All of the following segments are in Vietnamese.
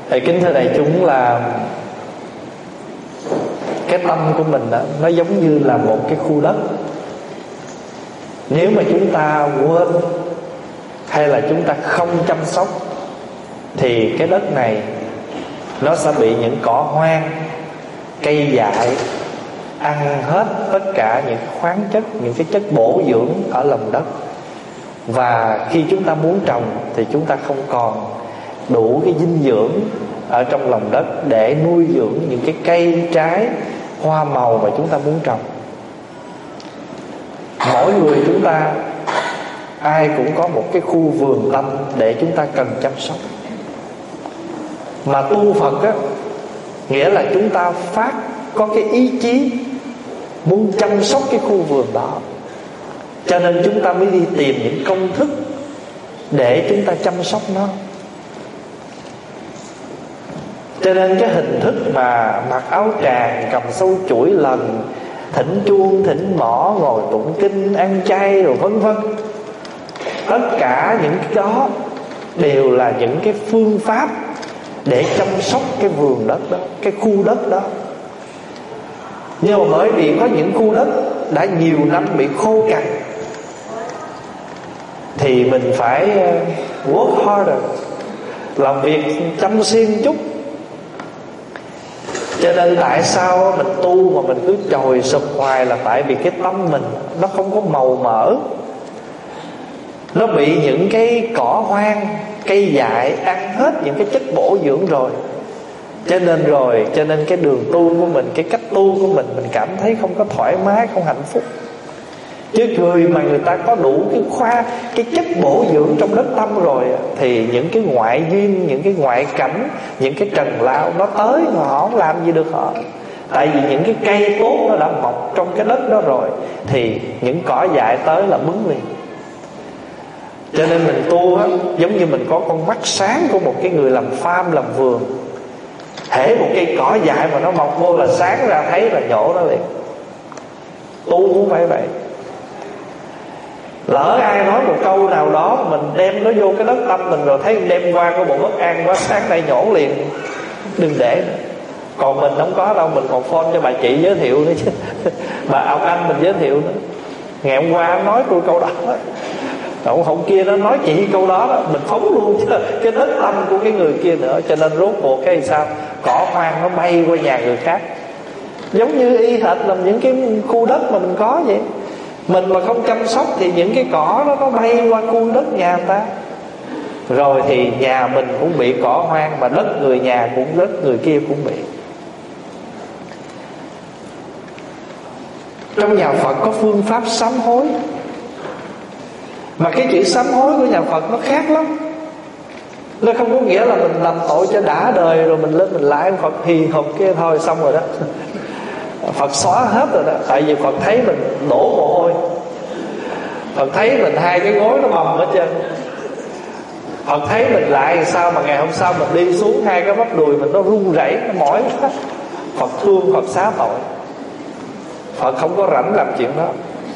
Kính thưa đại chúng, là cái tâm của mình đó, nó giống như là một cái khu đất. Nếu mà chúng ta quên hay là chúng ta không chăm sóc thì cái đất này nó sẽ bị những cỏ hoang, cây dại ăn hết tất cả những khoáng chất, những cái chất bổ dưỡng ở lòng đất. Và khi chúng ta muốn trồng thì chúng ta không còn đủ cái dinh dưỡng ở trong lòng đất để nuôi dưỡng những cái cây trái, hoa màu mà chúng ta muốn trồng. Mỗi người chúng ta ai cũng có một cái khu vườn tâm để chúng ta cần chăm sóc. Mà tu Phật á, nghĩa là chúng ta có cái ý chí muốn chăm sóc cái khu vườn đó. Cho nên chúng ta mới đi tìm những công thức để chúng ta chăm sóc nó. Cho nên cái hình thức mà mặc áo tràng, cầm sâu chuỗi lần, thỉnh chuông, thỉnh mõ, ngồi tụng kinh, ăn chay rồi vân vân, tất cả những cái đó đều là những cái phương pháp để chăm sóc cái vườn đất đó, cái khu đất đó. Nhưng mà bởi vì có những khu đất đã nhiều năm bị khô cằn thì mình phải work harder, làm việc chăm xuyên chút. Cho nên tại sao mình tu mà mình cứ chồi sụp hoài, là tại vì cái tâm mình nó không có màu mỡ, nó bị những cái cỏ hoang, cây dại ăn hết những cái chất bổ dưỡng rồi. Cho nên cái đường tu của mình, cái cách tu của mình cảm thấy không có thoải mái, không hạnh phúc. Chứ người mà người ta có đủ cái chất bổ dưỡng trong đất tâm rồi thì những cái ngoại duyên, những cái ngoại cảnh, những cái trần lao nó tới mà họ không làm gì được họ. Tại vì những cái cây tốt nó đã mọc trong cái đất đó rồi thì những cỏ dại tới là bứng liền. Cho nên mình tu á, giống như mình có con mắt sáng của một cái người làm farm, làm vườn. Hễ một cây cỏ dại mà nó mọc vô là sáng ra thấy là nhổ nó liền. Tu cũng phải vậy. Lỡ ai nói một câu nào đó mình đem nó vô cái đất tâm mình rồi thấy đem qua có bộ bất an quá, sáng nay nhổ liền, đừng để nữa. Còn mình không có đâu, mình còn phone cho bà chị giới thiệu nữa chứ bà ông anh mình giới thiệu nữa. Ngày hôm qua ông nói tôi câu đó, ông kia nó nói chị câu đó, mình phóng luôn chứ cái đất tâm của cái người kia nữa. Cho nên rốt cuộc cái sao cỏ hoang nó bay qua nhà người khác, giống như y hệt là những cái khu đất mà mình có vậy. Mình mà không chăm sóc thì những cái cỏ đó nó bay qua khu đất nhà người ta, rồi thì nhà mình cũng bị cỏ hoang, mà đất người nhà cũng đất người kia cũng bị. Trong nhà Phật có phương pháp sám hối, mà cái chữ sám hối của nhà Phật nó khác lắm. Nó không có nghĩa là mình làm tội cho đã đời rồi mình lên mình lại Phật hì hục kia thôi xong rồi đó. Phật xóa hết rồi đó. Tại vì Phật thấy mình đổ mồ hôi, Phật thấy mình hai cái gối nó bầm ở trên, Phật thấy mình lại sao mà ngày hôm sau mình đi xuống hai cái bắp đùi mình nó run rẩy, nó mỏi quá. Phật thương, Phật xá tội. Phật không có rảnh làm chuyện đó.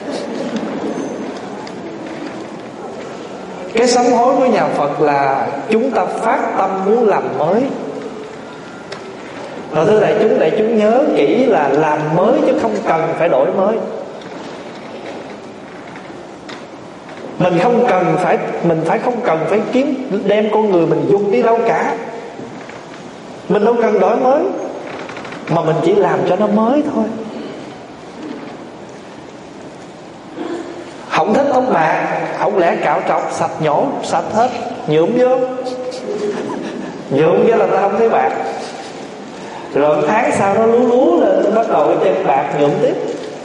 Cái sám hối của nhà Phật là chúng ta phát tâm muốn làm mới. Rồi thưa đại chúng nhớ kỹ là làm mới chứ không cần phải đổi mới. Mình không cần phải đem con người mình dùng đi đâu cả. Mình đâu cần đổi mới, mà mình chỉ làm cho nó mới thôi. Không thích tóc bạc, không lẽ cạo trọc sạch nhổ sạch hết, nhuộm vô. Nhuộm vô là ta không thấy bạc. Rồi tháng sau nó lú lên, bắt đầu cái chân bạc nhuộm tiếp.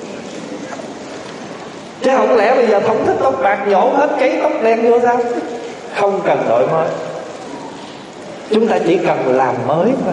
Chứ không lẽ bây giờ không thích tóc bạc nhổ hết, cấy tóc đen vô sao? Không cần đổi mới. Chúng ta chỉ cần làm mới thôi.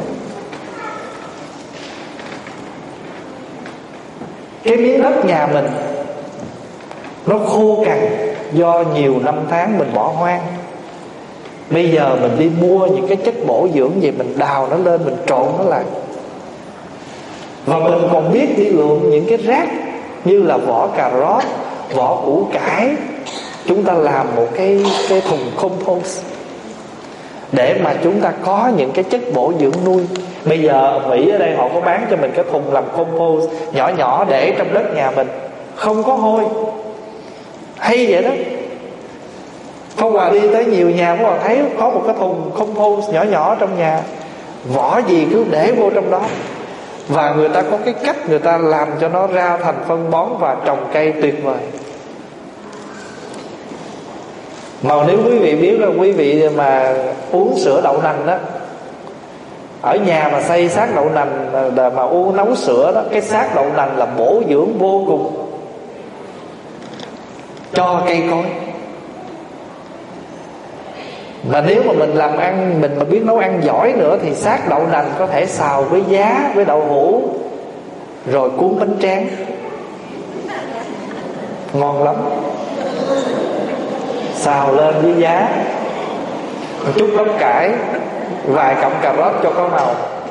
Cái miếng đất nhà mình nó khô cằn do nhiều năm tháng mình bỏ hoang. Bây giờ mình đi mua những cái chất bổ dưỡng gì, mình đào nó lên, mình trộn nó lại. Và mình còn biết đi lượm những cái rác như là vỏ cà rốt, vỏ củ cải. Chúng ta làm một cái thùng compost. để mà chúng ta có những cái chất bổ dưỡng nuôi. Bây giờ Mỹ ở đây họ có bán cho mình cái thùng làm compost nhỏ nhỏ để trong đất nhà mình, không có hôi. Hay vậy đó. Phong Hòa đi tới nhiều nhà, Phong Hòa thấy có một cái thùng compost nhỏ nhỏ trong nhà, vỏ gì cứ để vô trong đó. Và người ta có cái cách người ta làm cho nó ra thành phân bón và trồng cây tuyệt vời. Mà nếu quý vị biết là quý vị mà uống sữa đậu nành đó, ở nhà mà xay xác đậu nành mà uống nấu sữa đó, cái xác đậu nành là bổ dưỡng vô cùng cho cây cối. Mà nếu mà mình làm ăn, mình mà biết nấu ăn giỏi nữa thì xác đậu nành có thể xào với giá, với đậu hũ, rồi cuốn bánh tráng, ngon lắm. Xào lên với giá, một chút bắp cải, vài cọng cà rốt cho có màu,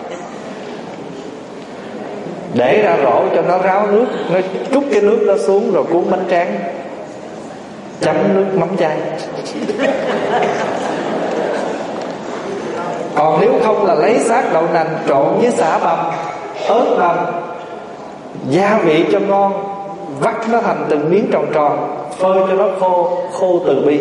để ra rổ cho nó ráo nước, nó trút cái nước đó xuống rồi cuốn bánh tráng, chấm nước mắm chay. Còn nếu không là lấy xác đậu nành trộn với sả bằm, ớt bằm, gia vị cho ngon, vắt nó thành từng miếng tròn tròn, phơi cho nó khô từ bi,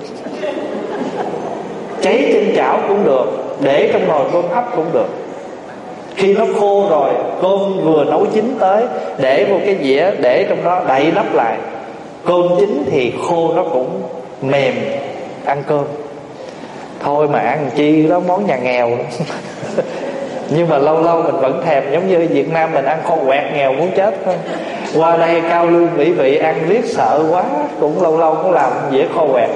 cháy trên chảo cũng được, để trong nồi cơm hấp cũng được. Khi nó khô rồi, cơm vừa nấu chín tới, để vô cái dĩa, để trong đó đậy nắp lại. Cơm chín thì khô nó cũng mềm, ăn cơm. Thôi mà ăn chi đó, món nhà nghèo. Nhưng mà lâu lâu mình vẫn thèm. Giống như Việt Nam mình ăn kho quẹt nghèo muốn chết thôi. Qua đây cao lương mỹ vị ăn riết sợ quá, cũng lâu lâu cũng làm dĩa kho quẹt.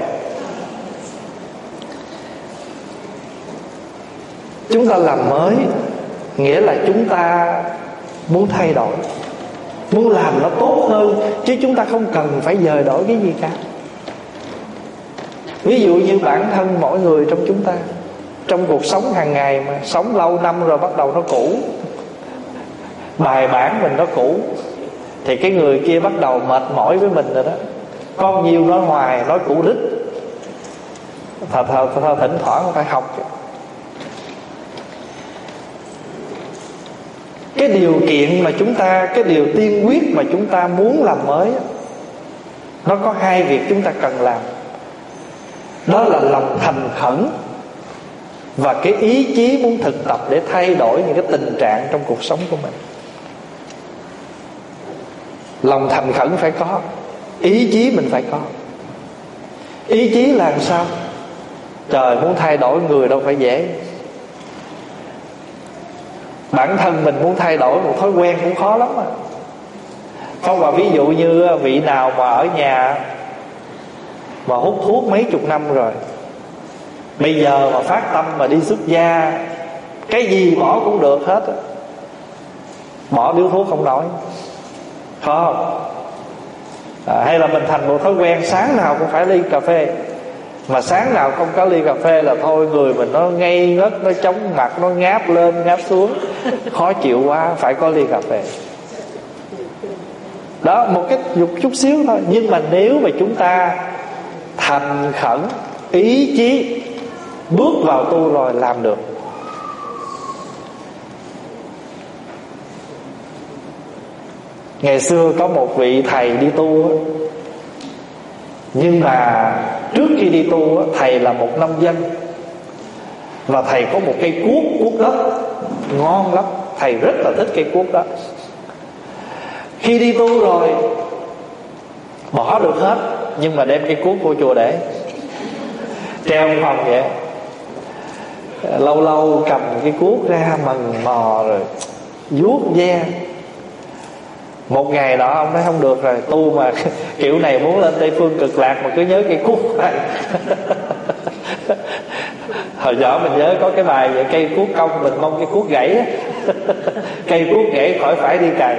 Chúng ta làm mới nghĩa là chúng ta muốn thay đổi, muốn làm nó tốt hơn, chứ chúng ta không cần phải dời đổi cái gì cả. Ví dụ như bản thân mỗi người trong chúng ta, trong cuộc sống hàng ngày mà sống lâu năm rồi bắt đầu nó cũ, bài bản mình nó cũ, thì cái người kia bắt đầu mệt mỏi với mình rồi đó. Con nhiều nói hoài, nói cũ đích. Thỉnh thoảng phải học. Cái điều kiện mà chúng ta, cái điều tiên quyết mà chúng ta muốn làm mới, nó có hai việc chúng ta cần làm. Đó là lòng thành khẩn và cái ý chí muốn thực tập để thay đổi những cái tình trạng trong cuộc sống của mình. Lòng thành khẩn phải có, ý chí mình phải có. Ý chí là làm sao? Trời, muốn thay đổi người đâu phải dễ. Bản thân mình muốn thay đổi một thói quen cũng khó lắm mà. Không, và ví dụ như vị nào mà ở nhà mà hút thuốc mấy chục năm rồi, bây giờ mà phát tâm mà đi xuất gia, cái gì bỏ cũng được hết, bỏ điếu thuốc không nổi, không? Hay là mình thành một thói quen sáng nào cũng phải ly cà phê, mà sáng nào không có ly cà phê là thôi người mình nó ngây ngất, nó chóng mặt, nó ngáp lên ngáp xuống, khó chịu quá, phải có ly cà phê. Đó, một cái dục chút xíu thôi. Nhưng mà nếu mà chúng ta thành khẩn, ý chí bước vào tu rồi làm được. Ngày xưa có một vị thầy đi tu, nhưng mà trước khi đi tu, thầy là một nông dân, và thầy có một cây cuốc đất ngon lắm, thầy rất là thích cây cuốc đó. Khi đi tu rồi bỏ được hết, nhưng mà đem cây cuốc vô chùa để treo phòng vậy. Lâu lâu cầm cái cuốc ra mần mò rồi vuốt ve. Một ngày đó ông nói không được rồi, tu mà kiểu này muốn lên Tây Phương Cực Lạc mà cứ nhớ cây cuốc này. Hồi nhỏ mình nhớ có cái bài vậy, cây cuốc cong mình mong cây cuốc gãy. Cây cuốc gãy khỏi phải đi cày.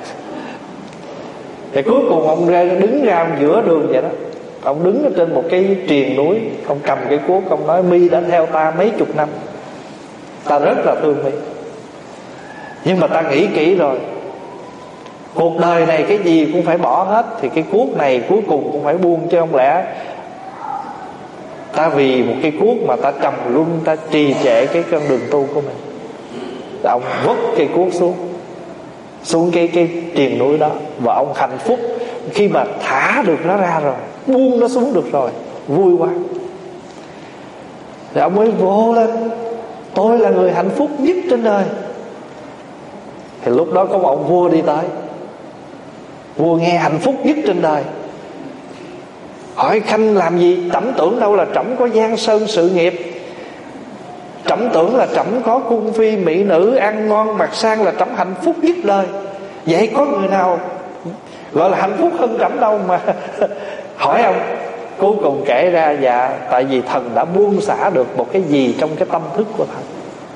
Thì cuối cùng ông đứng ra giữa đường vậy đó. Ông đứng ở trên một cái triền núi, ông cầm cái cuốc, ông nói mi đã theo ta mấy chục năm, ta rất là thương mi, nhưng mà ta nghĩ kỹ rồi, cuộc đời này cái gì cũng phải bỏ hết, thì cái cuốc này cuối cùng cũng phải buông, chứ không lẽ ta Ta vì một cây cuốc mà ta trầm luân, ta trì trệ cái con đường tu của mình. Ông vứt cây cuốc xuống cái triền núi đó, và ông hạnh phúc khi mà thả được nó ra rồi, buông nó xuống được rồi, vui quá. Thì ông mới vô lên: tôi là người hạnh phúc nhất trên đời. Thì lúc đó có một ông vua đi tới. Vua nghe hạnh phúc nhất trên đời, hỏi: Khanh làm gì? Trẫm tưởng đâu là trẫm có giang sơn sự nghiệp, trẫm tưởng là trẫm có cung phi mỹ nữ, ăn ngon mặc sang, là trẫm hạnh phúc nhất đời. Vậy có người nào gọi là hạnh phúc hơn trẫm đâu mà hỏi ông. Cuối cùng kể ra: dạ, tại vì thần đã buông xả được một cái gì trong cái tâm thức của thần.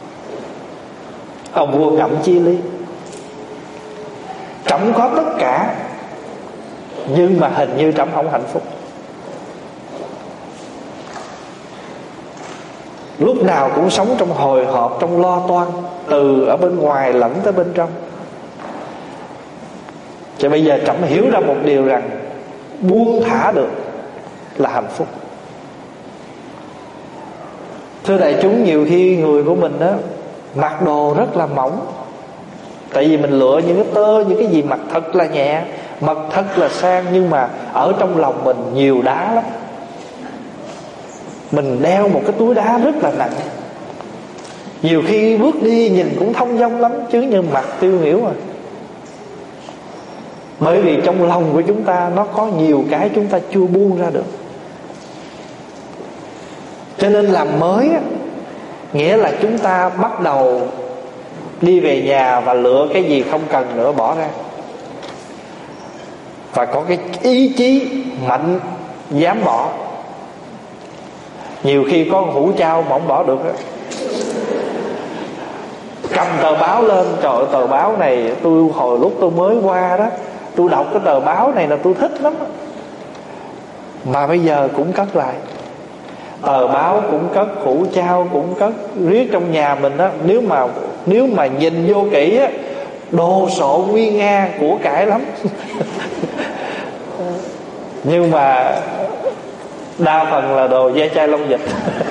Ông vua ngẫm chi lý: trẫm có tất cả, nhưng mà hình như trẫm không hạnh phúc. Lúc nào cũng sống trong hồi hộp, trong lo toan, từ ở bên ngoài lẫn tới bên trong. Cho bây giờ trẫm hiểu ra một điều rằng buông thả được là hạnh phúc. Thưa đại chúng, nhiều khi người của mình đó mặc đồ rất là mỏng, tại vì mình lựa những cái tơ, những cái gì mặc thật là nhẹ, mặc thật là sang, nhưng mà ở trong lòng mình nhiều đá lắm. Mình đeo một cái túi đá rất là nặng, nhiều khi bước đi nhìn cũng thông dong lắm, chứ như mặt tiêu nghỉu à. Bởi vì trong lòng của chúng ta nó có nhiều cái chúng ta chưa buông ra được. Cho nên làm mới á, nghĩa là chúng ta bắt đầu đi về nhà và lựa cái gì không cần nữa bỏ ra, và có cái ý chí mạnh dám bỏ. Nhiều khi có hũ trao mà không bỏ được á, cầm tờ báo lên: trời ơi, tờ báo này tôi hồi lúc tôi mới qua đó, tôi đọc cái tờ báo này là tôi thích lắm đó. Mà bây giờ cũng cất lại. Tờ báo cũng cất, hũ trao cũng cất, riết trong nhà mình á, nếu mà nhìn vô kỹ á, đồ sộ nguy nga, của cải lắm. Nhưng mà đa phần là đồ ve chai lông vịt.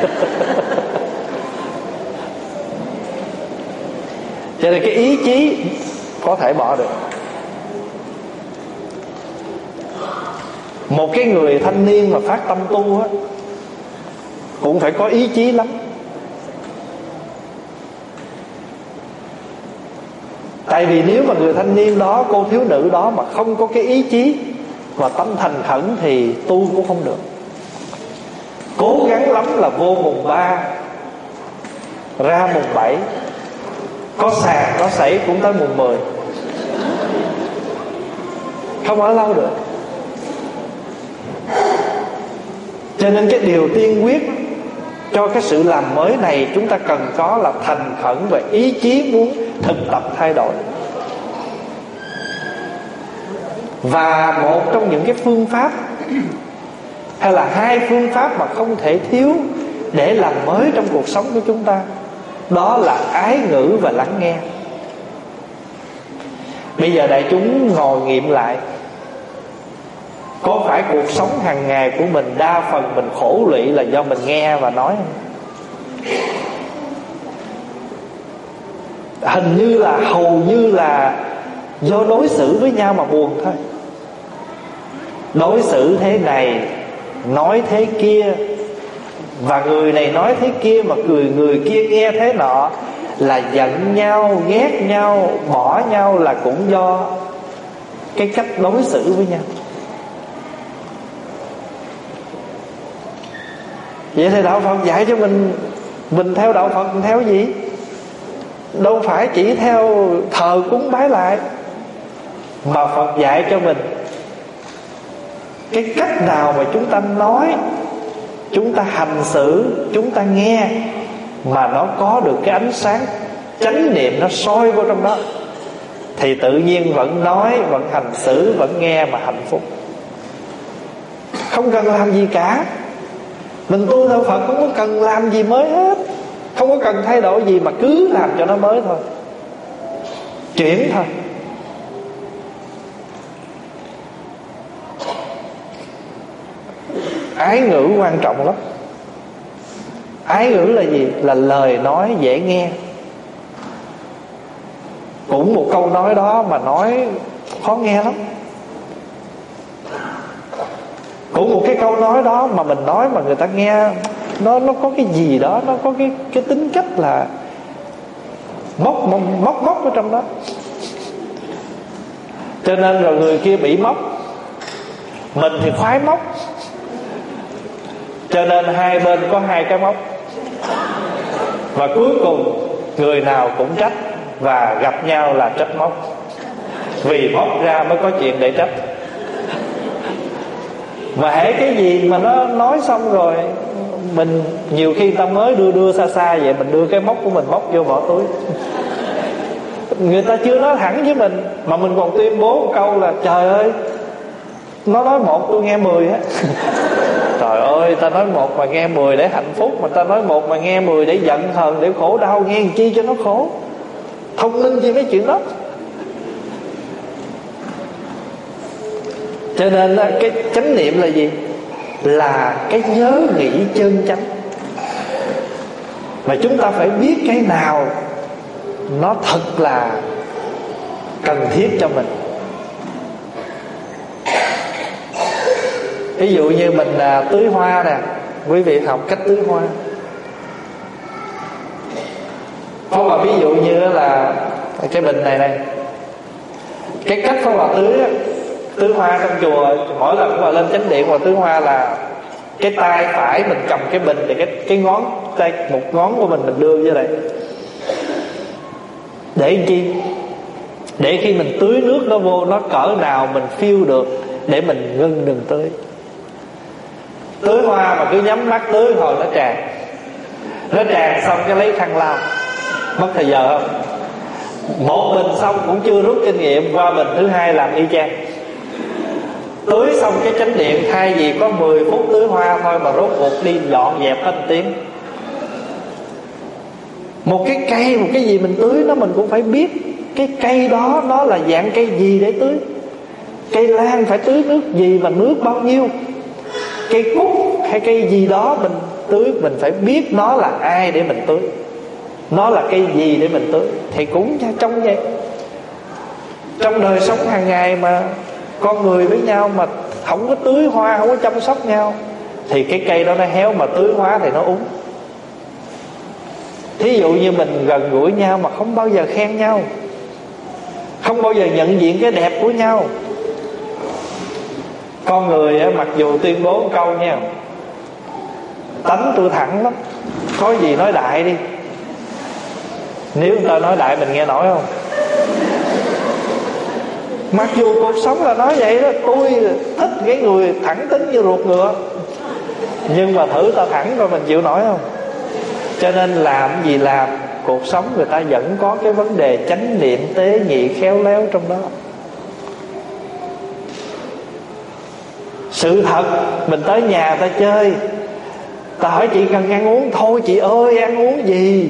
Cho nên cái ý chí có thể bỏ được. Một cái người thanh niên mà phát tâm tu á, cũng phải có ý chí lắm. Tại vì nếu mà người thanh niên đó, cô thiếu nữ đó mà không có cái ý chí và tâm thành khẩn thì tu cũng không được. Cố gắng lắm là vô mùng 3 ra mùng 7, có sàn có sảy cũng tới mùng 10, không ở lâu được. Cho nên cái điều tiên quyết cho cái sự làm mới này chúng ta cần có là thành khẩn và ý chí muốn thực tập thay đổi. Và một trong những cái phương pháp, hay là hai phương pháp mà không thể thiếu để làm mới trong cuộc sống của chúng ta, đó là ái ngữ và lắng nghe. Bây giờ đại chúng ngồi nghiệm lại, có phải cuộc sống hàng ngày của mình đa phần mình khổ lụy là do mình nghe và nói không? Hình như là hầu như là do đối xử với nhau mà buồn thôi. Đối xử thế này, nói thế kia, và người này nói thế kia mà người kia nghe thế nọ, là giận nhau, ghét nhau, bỏ nhau là cũng do cái cách đối xử với nhau. Vậy thì đạo Phật dạy cho mình theo đạo Phật, mình theo gì? Đâu phải chỉ theo thờ cúng bái lại, mà Phật dạy cho mình cái cách nào mà chúng ta nói, chúng ta hành xử, chúng ta nghe mà nó có được cái ánh sáng chánh niệm nó soi vô trong đó, thì tự nhiên vẫn nói, vẫn hành xử, vẫn nghe mà hạnh phúc. Không cần làm gì cả. Mình tu theo Phật không có cần làm gì mới hết, không có cần thay đổi gì, mà cứ làm cho nó mới thôi, chuyển thôi. Ái ngữ quan trọng lắm. Ái ngữ là gì? Là lời nói dễ nghe. Cũng một câu nói đó mà nói khó nghe lắm. Cũng một cái câu nói đó mà mình nói mà người ta nghe nó có cái gì đó, nó có cái tính cách là móc ở trong đó. Cho nên rồi người kia bị móc, mình thì khoái móc. Cho nên hai bên có hai cái móc. Và cuối cùng người nào cũng trách, và gặp nhau là trách móc. Vì móc ra mới có chuyện để trách. Và hễ cái gì mà nó nói xong rồi, mình nhiều khi ta mới đưa xa xa vậy, mình đưa cái móc của mình móc vô bỏ túi. Người ta chưa nói thẳng với mình mà mình còn tuyên bố một câu là trời ơi, nó nói một tôi nghe 10 á. Trời ơi, ta nói một mà nghe 10 để hạnh phúc, mà ta nói một mà nghe 10 để giận hờn, để khổ đau, nghe làm chi cho nó khổ. Thông minh chi mấy chuyện đó. Cho nên cái chánh niệm là gì? Là cái nhớ nghĩ chân chánh. Mà chúng ta phải biết cái nào nó thật là cần thiết cho mình. Ví dụ như mình tưới hoa nè, quý vị học cách tưới hoa. Có mà ví dụ như là cái bình này, cái cách Pháp Hòa tưới hoa trong chùa, mỗi lần mà lên chánh điện và tưới hoa là cái tay phải mình cầm cái bình, thì cái ngón tay, một ngón của mình đưa vô đây. Để làm chi? Để khi mình tưới nước nó vô, nó cỡ nào mình feel được, để mình ngưng đừng tưới. Tưới hoa mà cứ nhắm mắt tưới hồi nó tràn. Nó tràn xong cái lấy khăn lau, mất thời giờ không? Một bình xong cũng chưa rút kinh nghiệm, qua bình thứ hai làm y chang. Tưới xong cái chánh điện, thay vì có 10 phút tưới hoa thôi mà rốt cuộc đi dọn dẹp hết 1 tiếng. Một cái cây, một cái gì mình tưới nó, mình cũng phải biết cái cây đó nó là dạng cây gì để tưới. Cây lan phải tưới nước gì và nước bao nhiêu. Cây cúc hay cây gì đó mình tưới, mình phải biết nó là ai để mình tưới, nó là cây gì để mình tưới. Thì cũng trong vậy, trong đời sống hàng ngày mà con người với nhau mà không có tưới hoa, không có chăm sóc nhau, thì cái cây đó nó héo, mà tưới hoa thì nó úng. Thí dụ như mình gần gũi nhau mà không bao giờ khen nhau, không bao giờ nhận diện cái đẹp của nhau. Con người mặc dù tuyên bố một câu nha, tánh tôi thẳng lắm, có gì nói đại đi. Nếu người ta nói đại mình nghe nổi không? Mặc dù cuộc sống là nói vậy đó, tôi thích cái người thẳng tính như ruột ngựa, nhưng mà thử ta thẳng rồi mình chịu nổi không? Cho nên làm gì làm, cuộc sống người ta vẫn có cái vấn đề chánh niệm tế nhị khéo léo trong đó. Sự thật, mình tới nhà ta chơi, ta hỏi chị cần ăn uống, thôi chị ơi ăn uống gì,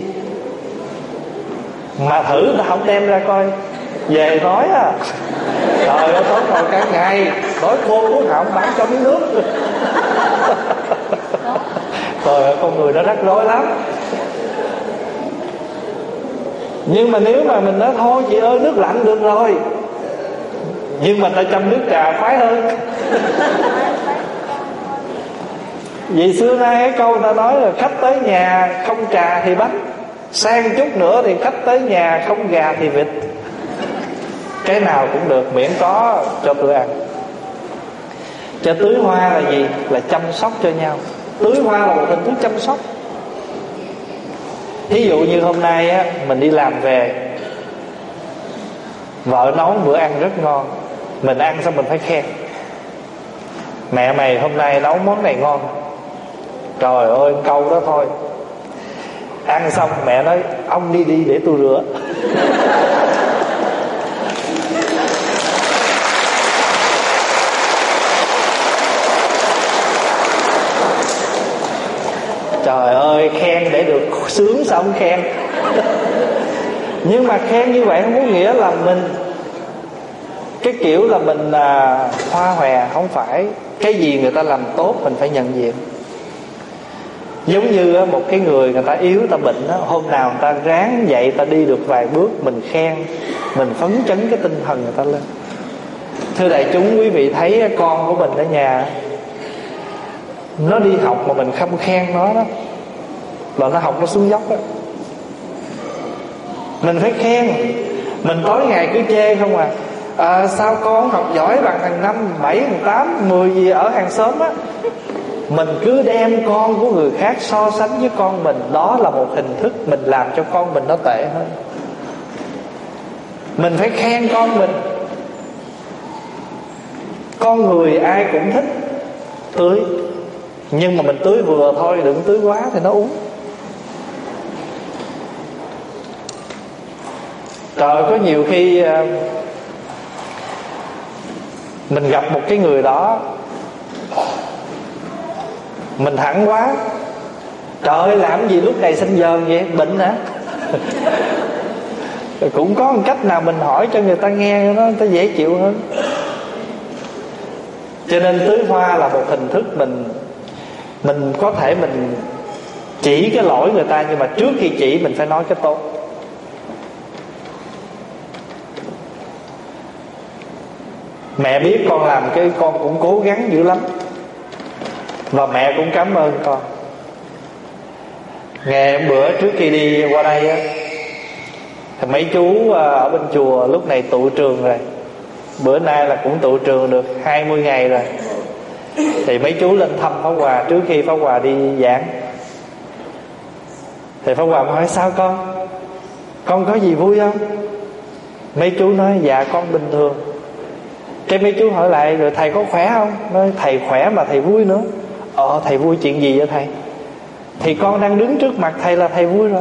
mà thử ta không đem ra coi, về nói trời ơi tối ngồi cả ngày nói khô cuốn họng, bán cho miếng nước. Trời ơi, con người đó rắc rối lắm. Nhưng mà nếu mà mình nói thôi chị ơi nước lạnh được rồi, nhưng mà ta chăm nước trà khoái hơn. Vì xưa nay cái câu ta nói là khách tới nhà không trà thì bánh, sang chút nữa thì khách tới nhà không gà thì vịt. Cái nào cũng được, miễn có cho tôi ăn. Cho tưới hoa là gì? Là chăm sóc cho nhau. Tưới hoa là một hình thức chăm sóc. Thí dụ như hôm nay á, mình đi làm về, vợ nấu bữa ăn rất ngon, mình ăn xong mình phải khen: mẹ mày hôm nay nấu món này ngon. Trời ơi câu đó thôi. Ăn xong mẹ nói: ông đi để tôi rửa. Trời ơi khen để được sướng sao không khen. Nhưng mà khen như vậy không có nghĩa là mình cái kiểu là mình hoa hòe. Không phải. Cái gì người ta làm tốt mình phải nhận diện. Giống như một cái người ta yếu, ta bệnh đó, hôm nào người ta ráng dậy, ta đi được vài bước, mình khen, mình phấn chấn cái tinh thần người ta lên. Thưa đại chúng, quý vị thấy con của mình ở nhà nó đi học mà mình không khen nó đó, là nó học nó xuống dốc đó. Mình phải khen. Mình tối ngày cứ chê không sao con học giỏi bằng thằng 5, 7, thằng 8, 10 gì ở hàng xóm á. Mình cứ đem con của người khác so sánh với con mình, đó là một hình thức mình làm cho con mình nó tệ hơn. Mình phải khen con mình. Con người ai cũng thích tưới, nhưng mà mình tưới vừa thôi, đừng tưới quá thì nó uống. Trời, có nhiều khi mình gặp một cái người đó, mình thẳng quá: trời ơi, làm gì lúc này sinh dờn vậy, bệnh hả? Cũng có một cách nào mình hỏi cho người ta nghe, nó người ta dễ chịu hơn. Cho nên tưới hoa là một hình thức mình có thể mình chỉ cái lỗi người ta, nhưng mà trước khi chỉ mình phải nói cái tốt. Mẹ biết con làm cái con cũng cố gắng dữ lắm, và mẹ cũng cảm ơn con. Ngày hôm bữa trước khi đi qua đây á, thì mấy chú ở bên chùa lúc này tụ trường rồi. Bữa nay là cũng tụ trường được 20 ngày rồi. Thì mấy chú lên thăm Pháp Hòa trước khi Pháp Hòa đi giảng. Thì Pháp Hòa hỏi: sao con có gì vui không? Mấy chú nói: dạ con bình thường. Cái mấy chú hỏi lại: rồi thầy có khỏe không? Nói: thầy khỏe mà thầy vui nữa. Thầy vui chuyện gì vậy thầy? Thì con đang đứng trước mặt thầy là thầy vui rồi.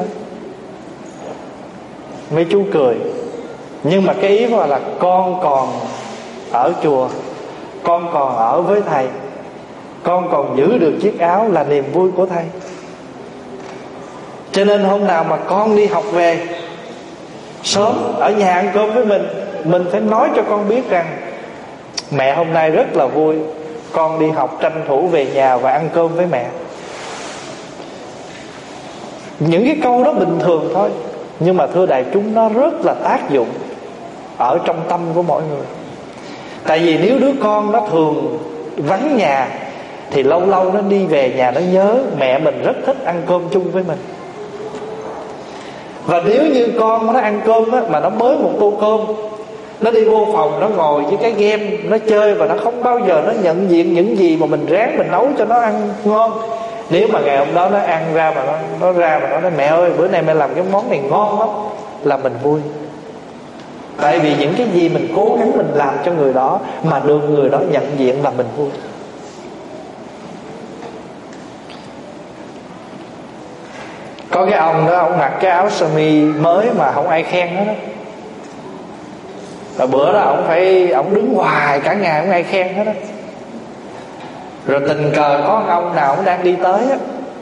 Mấy chú cười. Nhưng mà cái ý là con còn ở chùa, con còn ở với thầy, con còn giữ được chiếc áo là niềm vui của thầy. Cho nên hôm nào mà con đi học về sớm, ở nhà ăn cơm với mình phải nói cho con biết rằng mẹ hôm nay rất là vui, con đi học tranh thủ về nhà và ăn cơm với mẹ. Những cái câu đó bình thường thôi, nhưng mà thưa đại chúng, nó rất là tác dụng ở trong tâm của mỗi người. Tại vì nếu đứa con nó thường vắng nhà thì lâu lâu nó đi về nhà nó nhớ mẹ mình rất thích ăn cơm chung với mình. Và nếu như con nó ăn cơm á, mà nó mới một tô cơm, nó đi vô phòng, nó ngồi với cái game, nó chơi, và nó không bao giờ nó nhận diện những gì mà mình ráng mình nấu cho nó ăn ngon. Nếu mà ngày hôm đó nó ăn ra mà nó ra mà nó nói: mẹ ơi, bữa nay mẹ làm cái món này ngon lắm, là mình vui. Tại vì những cái gì mình cố gắng mình làm cho người đó mà được người đó nhận diện là mình vui. Có cái ông đó, ông mặc cái áo sơ mi mới mà không ai khen hết đó. Rồi bữa đó ông đứng hoài cả ngày không ai khen hết á. Rồi tình cờ có ông nào ông đang đi tới á,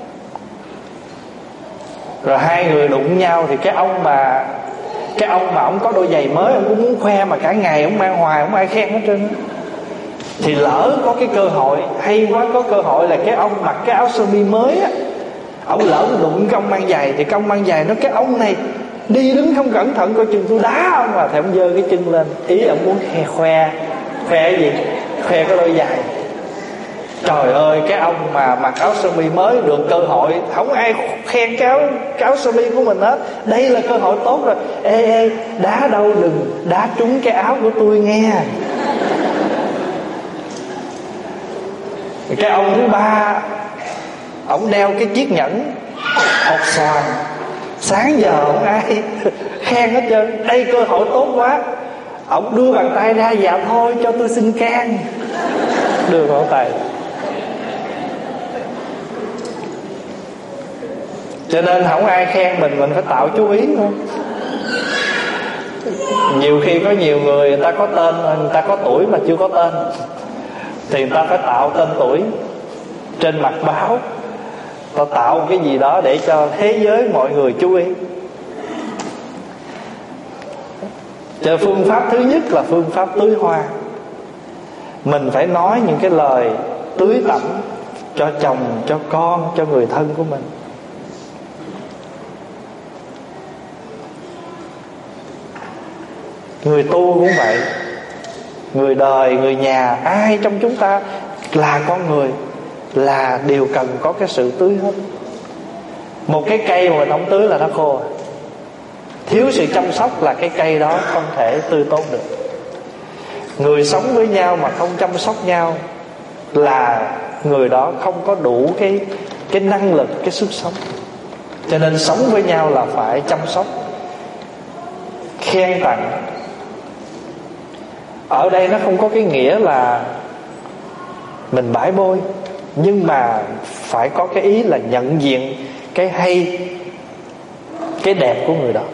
rồi hai người đụng nhau. Thì cái ông mà ông có đôi giày mới, ông cũng muốn khoe, mà cả ngày ông mang hoài không ai khen hết trơn á. Thì lỡ có cái cơ hội, hay quá, có cơ hội là cái ông mặc cái áo sơ mi mới á, ông lỡ đụng cái ông mang giày, thì cái ông mang giày nói: cái ông này đi đứng không cẩn thận coi chừng tôi đá ông à. Thì ông giơ cái chân lên, ý ông muốn khoe cái gì? Khoe cái đôi giày. Trời ơi, cái ông mà mặc áo sơ mi mới được cơ hội, không ai khen cái áo sơ mi của mình hết. Đây là cơ hội tốt rồi. Ê, đá đâu đừng đá trúng cái áo của tôi nghe. Cái ông thứ ba, ông đeo cái chiếc nhẫn hột xoàn, sáng giờ không ai khen hết trơn. Đây cơ hội tốt quá. Ông đưa bàn tay ra: dạ thôi cho tôi xin can. Đưa bàn tay. Cho nên không ai khen mình phải tạo chú ý thôi. Nhiều khi có nhiều người ta có tên, người ta có tuổi mà chưa có tên, thì người ta phải tạo tên tuổi trên mặt báo, ta tạo cái gì đó để cho thế giới mọi người chú ý. Cho phương pháp thứ nhất là phương pháp tưới hoa. Mình phải nói những cái lời tưới tẩm, cho chồng, cho con, cho người thân của mình. Người tu cũng vậy. Người đời, người nhà, ai trong chúng ta là con người là đều cần có cái sự tưới hết. Một cái cây mà mình không tưới là nó khô. Thiếu sự chăm sóc là cái cây đó không thể tươi tốt được. Người sống với nhau mà không chăm sóc nhau là người đó không có đủ cái năng lực, cái sức sống. Cho nên sống với nhau là phải chăm sóc, khen tặng. Ở đây nó không có cái nghĩa là mình bãi bôi, nhưng mà phải có cái ý là nhận diện cái hay, cái đẹp của người đó.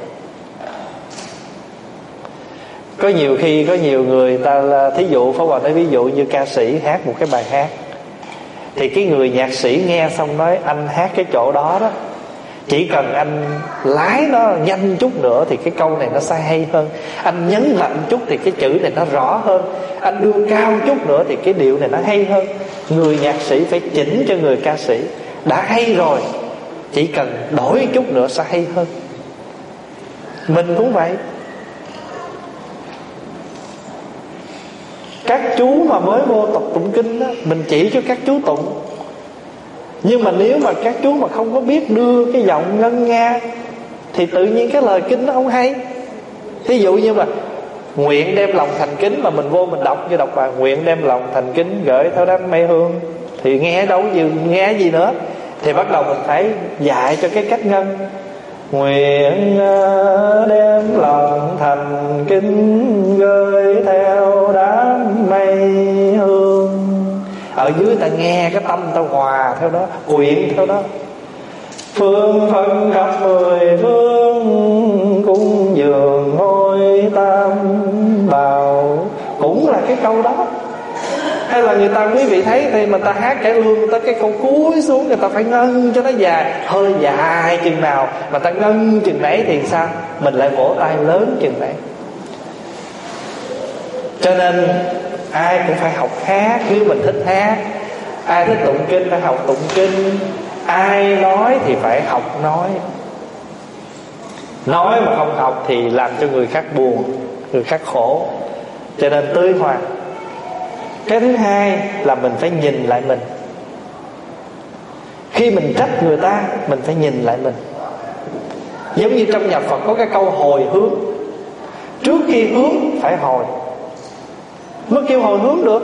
Có nhiều khi có nhiều người ta, thí dụ Pháp Hòa nói ví dụ như ca sĩ hát một cái bài hát, thì cái người nhạc sĩ nghe xong nói anh hát cái chỗ đó đó, chỉ cần anh lái nó nhanh chút nữa thì cái câu này nó sẽ hay hơn, anh nhấn mạnh chút thì cái chữ này nó rõ hơn, anh đưa cao chút nữa thì cái điệu này nó hay hơn. Người nhạc sĩ phải chỉnh cho người ca sĩ. Đã hay rồi, chỉ cần đổi chút nữa sẽ hay hơn. Mình cũng vậy. Các chú mà mới vô tập tụng kinh đó, mình chỉ cho các chú tụng. Nhưng mà nếu mà các chú mà không có biết đưa cái giọng ngân nga thì tự nhiên cái lời kinh nó không hay. Thí dụ như mà nguyện đem lòng thành kính, mà mình vô mình đọc như đọc bài nguyện đem lòng thành kính gửi theo đám mây hương, thì nghe đâu nghe gì nữa. Thì bắt đầu mình phải dạy cho cái cách ngân. Nguyện đem lòng thành kính gửi theo đám mây hương. Ở dưới ta nghe cái tâm ta hòa theo đó, quyện theo đó. Phương phân khắp mười phương, cung dường ngôi tam bảo. Cũng là cái câu đó. Hay là người ta, quý vị thấy thì mà ta hát cải lương, tới cái câu cuối xuống người ta phải ngân cho nó dài, hơi dài chừng nào mà ta ngân chừng nấy thì sao? Mình lại vỗ tay lớn chừng nấy. Cho nên ai cũng phải học hát nếu mình thích hát. Ai thích tụng kinh phải học tụng kinh. Ai nói thì phải học nói. Nói mà không học thì làm cho người khác buồn, người khác khổ. Cho nên tươi hòa. Cái thứ hai là mình phải nhìn lại mình. Khi mình trách người ta, mình phải nhìn lại mình. Giống như trong nhà Phật có cái câu hồi hướng. Trước khi hướng phải hồi, mới kêu hồi hướng được.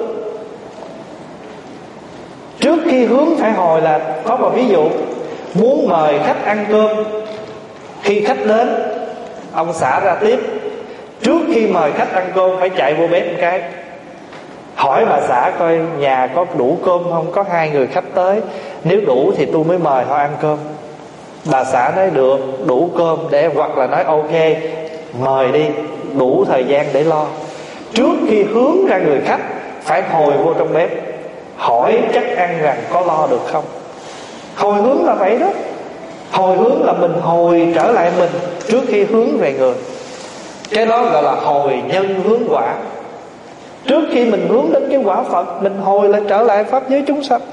Trước khi hướng phải hồi là có một ví dụ. Muốn mời khách ăn cơm, khi khách đến, ông xã ra tiếp. Trước khi mời khách ăn cơm phải chạy vô bếp một cái, hỏi bà xã coi nhà có đủ cơm không, có 2 người khách tới, nếu đủ thì tôi mới mời họ ăn cơm. Bà xã nói được, đủ cơm để, hoặc là nói ok, mời đi, đủ thời gian để lo. Trước khi hướng ra người khách phải hồi vô trong bếp, hỏi chắc ăn rằng có lo được không. Hồi hướng là vậy đó. Hồi hướng là mình hồi trở lại mình trước khi hướng về người. Cái đó gọi là hồi nhân hướng quả. Trước khi mình hướng đến cái quả Phật, mình hồi lại trở lại pháp giới chúng sanh.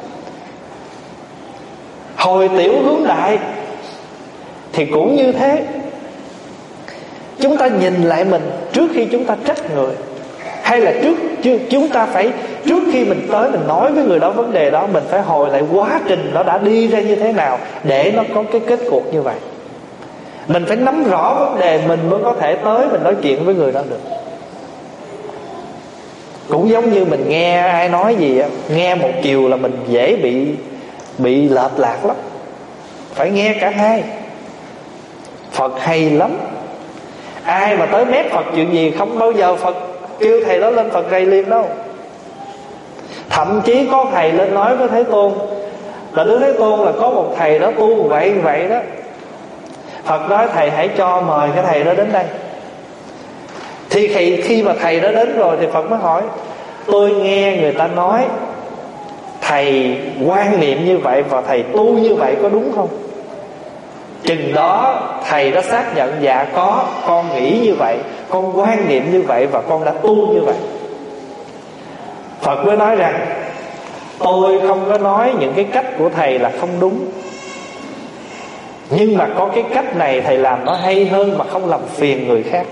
Hồi tiểu hướng đại thì cũng như thế. Chúng ta nhìn lại mình trước khi chúng ta trách người. Hay là chúng ta phải, trước khi mình tới mình nói với người đó vấn đề đó, mình phải hồi lại quá trình nó đã đi ra như thế nào để nó có cái kết cục như vậy. Mình phải nắm rõ vấn đề mình mới có thể tới mình nói chuyện với người đó được. Cũng giống như mình nghe ai nói gì, nghe một chiều là mình dễ bị lệch lạc lắm. Phải nghe cả hai. Phật hay lắm. Ai mà tới mép Phật chuyện gì không bao giờ Phật kêu thầy đó lên Phật rầy liền đâu. Thậm chí có thầy lên nói với Thế Tôn là Đức Thế Tôn là có một thầy đó tu vậy đó. Phật nói thầy hãy cho mời cái thầy đó đến đây. Thì khi mà thầy đó đến rồi thì Phật mới hỏi, tôi nghe người ta nói thầy quan niệm như vậy và thầy tu như vậy có đúng không? Chừng đó thầy đã xác nhận dạ có, con nghĩ như vậy, con quan niệm như vậy và con đã tu như vậy. Phật mới nói rằng Tôi không có nói những cái cách của thầy là không đúng, nhưng mà có cái cách này thầy làm nó hay hơn mà không làm phiền người khác.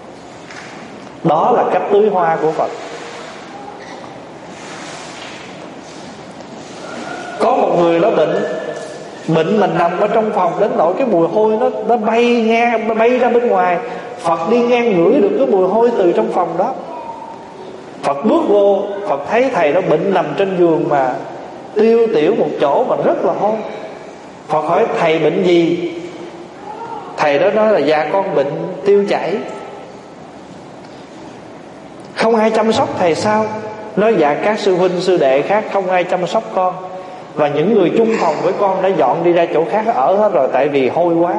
Đó là cách tưới hoa của Phật. Có một người nó bệnh mình nằm ở trong phòng đến nỗi cái mùi hôi nó bay ra bên ngoài. Phật đi ngang ngửi được cái mùi hôi từ trong phòng đó. Phật bước vô, Phật thấy thầy đó bệnh nằm trên giường mà tiêu tiểu một chỗ mà rất là hôi. Phật hỏi thầy bệnh gì? Thầy đó nói là dạ con bệnh tiêu chảy. Không ai chăm sóc thầy sao? Nói dạ các sư huynh sư đệ khác không ai chăm sóc con, và những người chung phòng với con đã dọn đi ra chỗ khác ở hết rồi, tại vì hôi quá.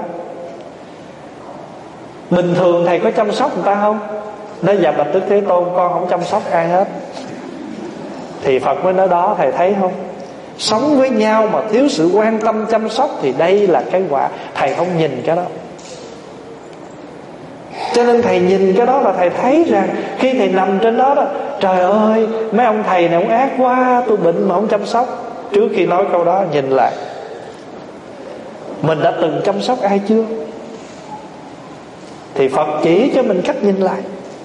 Bình thường thầy có chăm sóc người ta không? Nói dạ bạch Đức Thế Tôn con không chăm sóc ai hết. Thì Phật mới nói đó, thầy thấy không? Sống với nhau mà thiếu sự quan tâm chăm sóc thì đây là cái quả. Thầy không nhìn cái đó, cho nên thầy nhìn cái đó là thầy thấy rằng khi thầy nằm trên đó đó, trời ơi mấy ông thầy này ông ác quá, tôi bệnh mà không chăm sóc. Trước khi nói câu đó nhìn lại mình đã từng chăm sóc ai chưa? Thì Phật chỉ cho mình cách nhìn lại.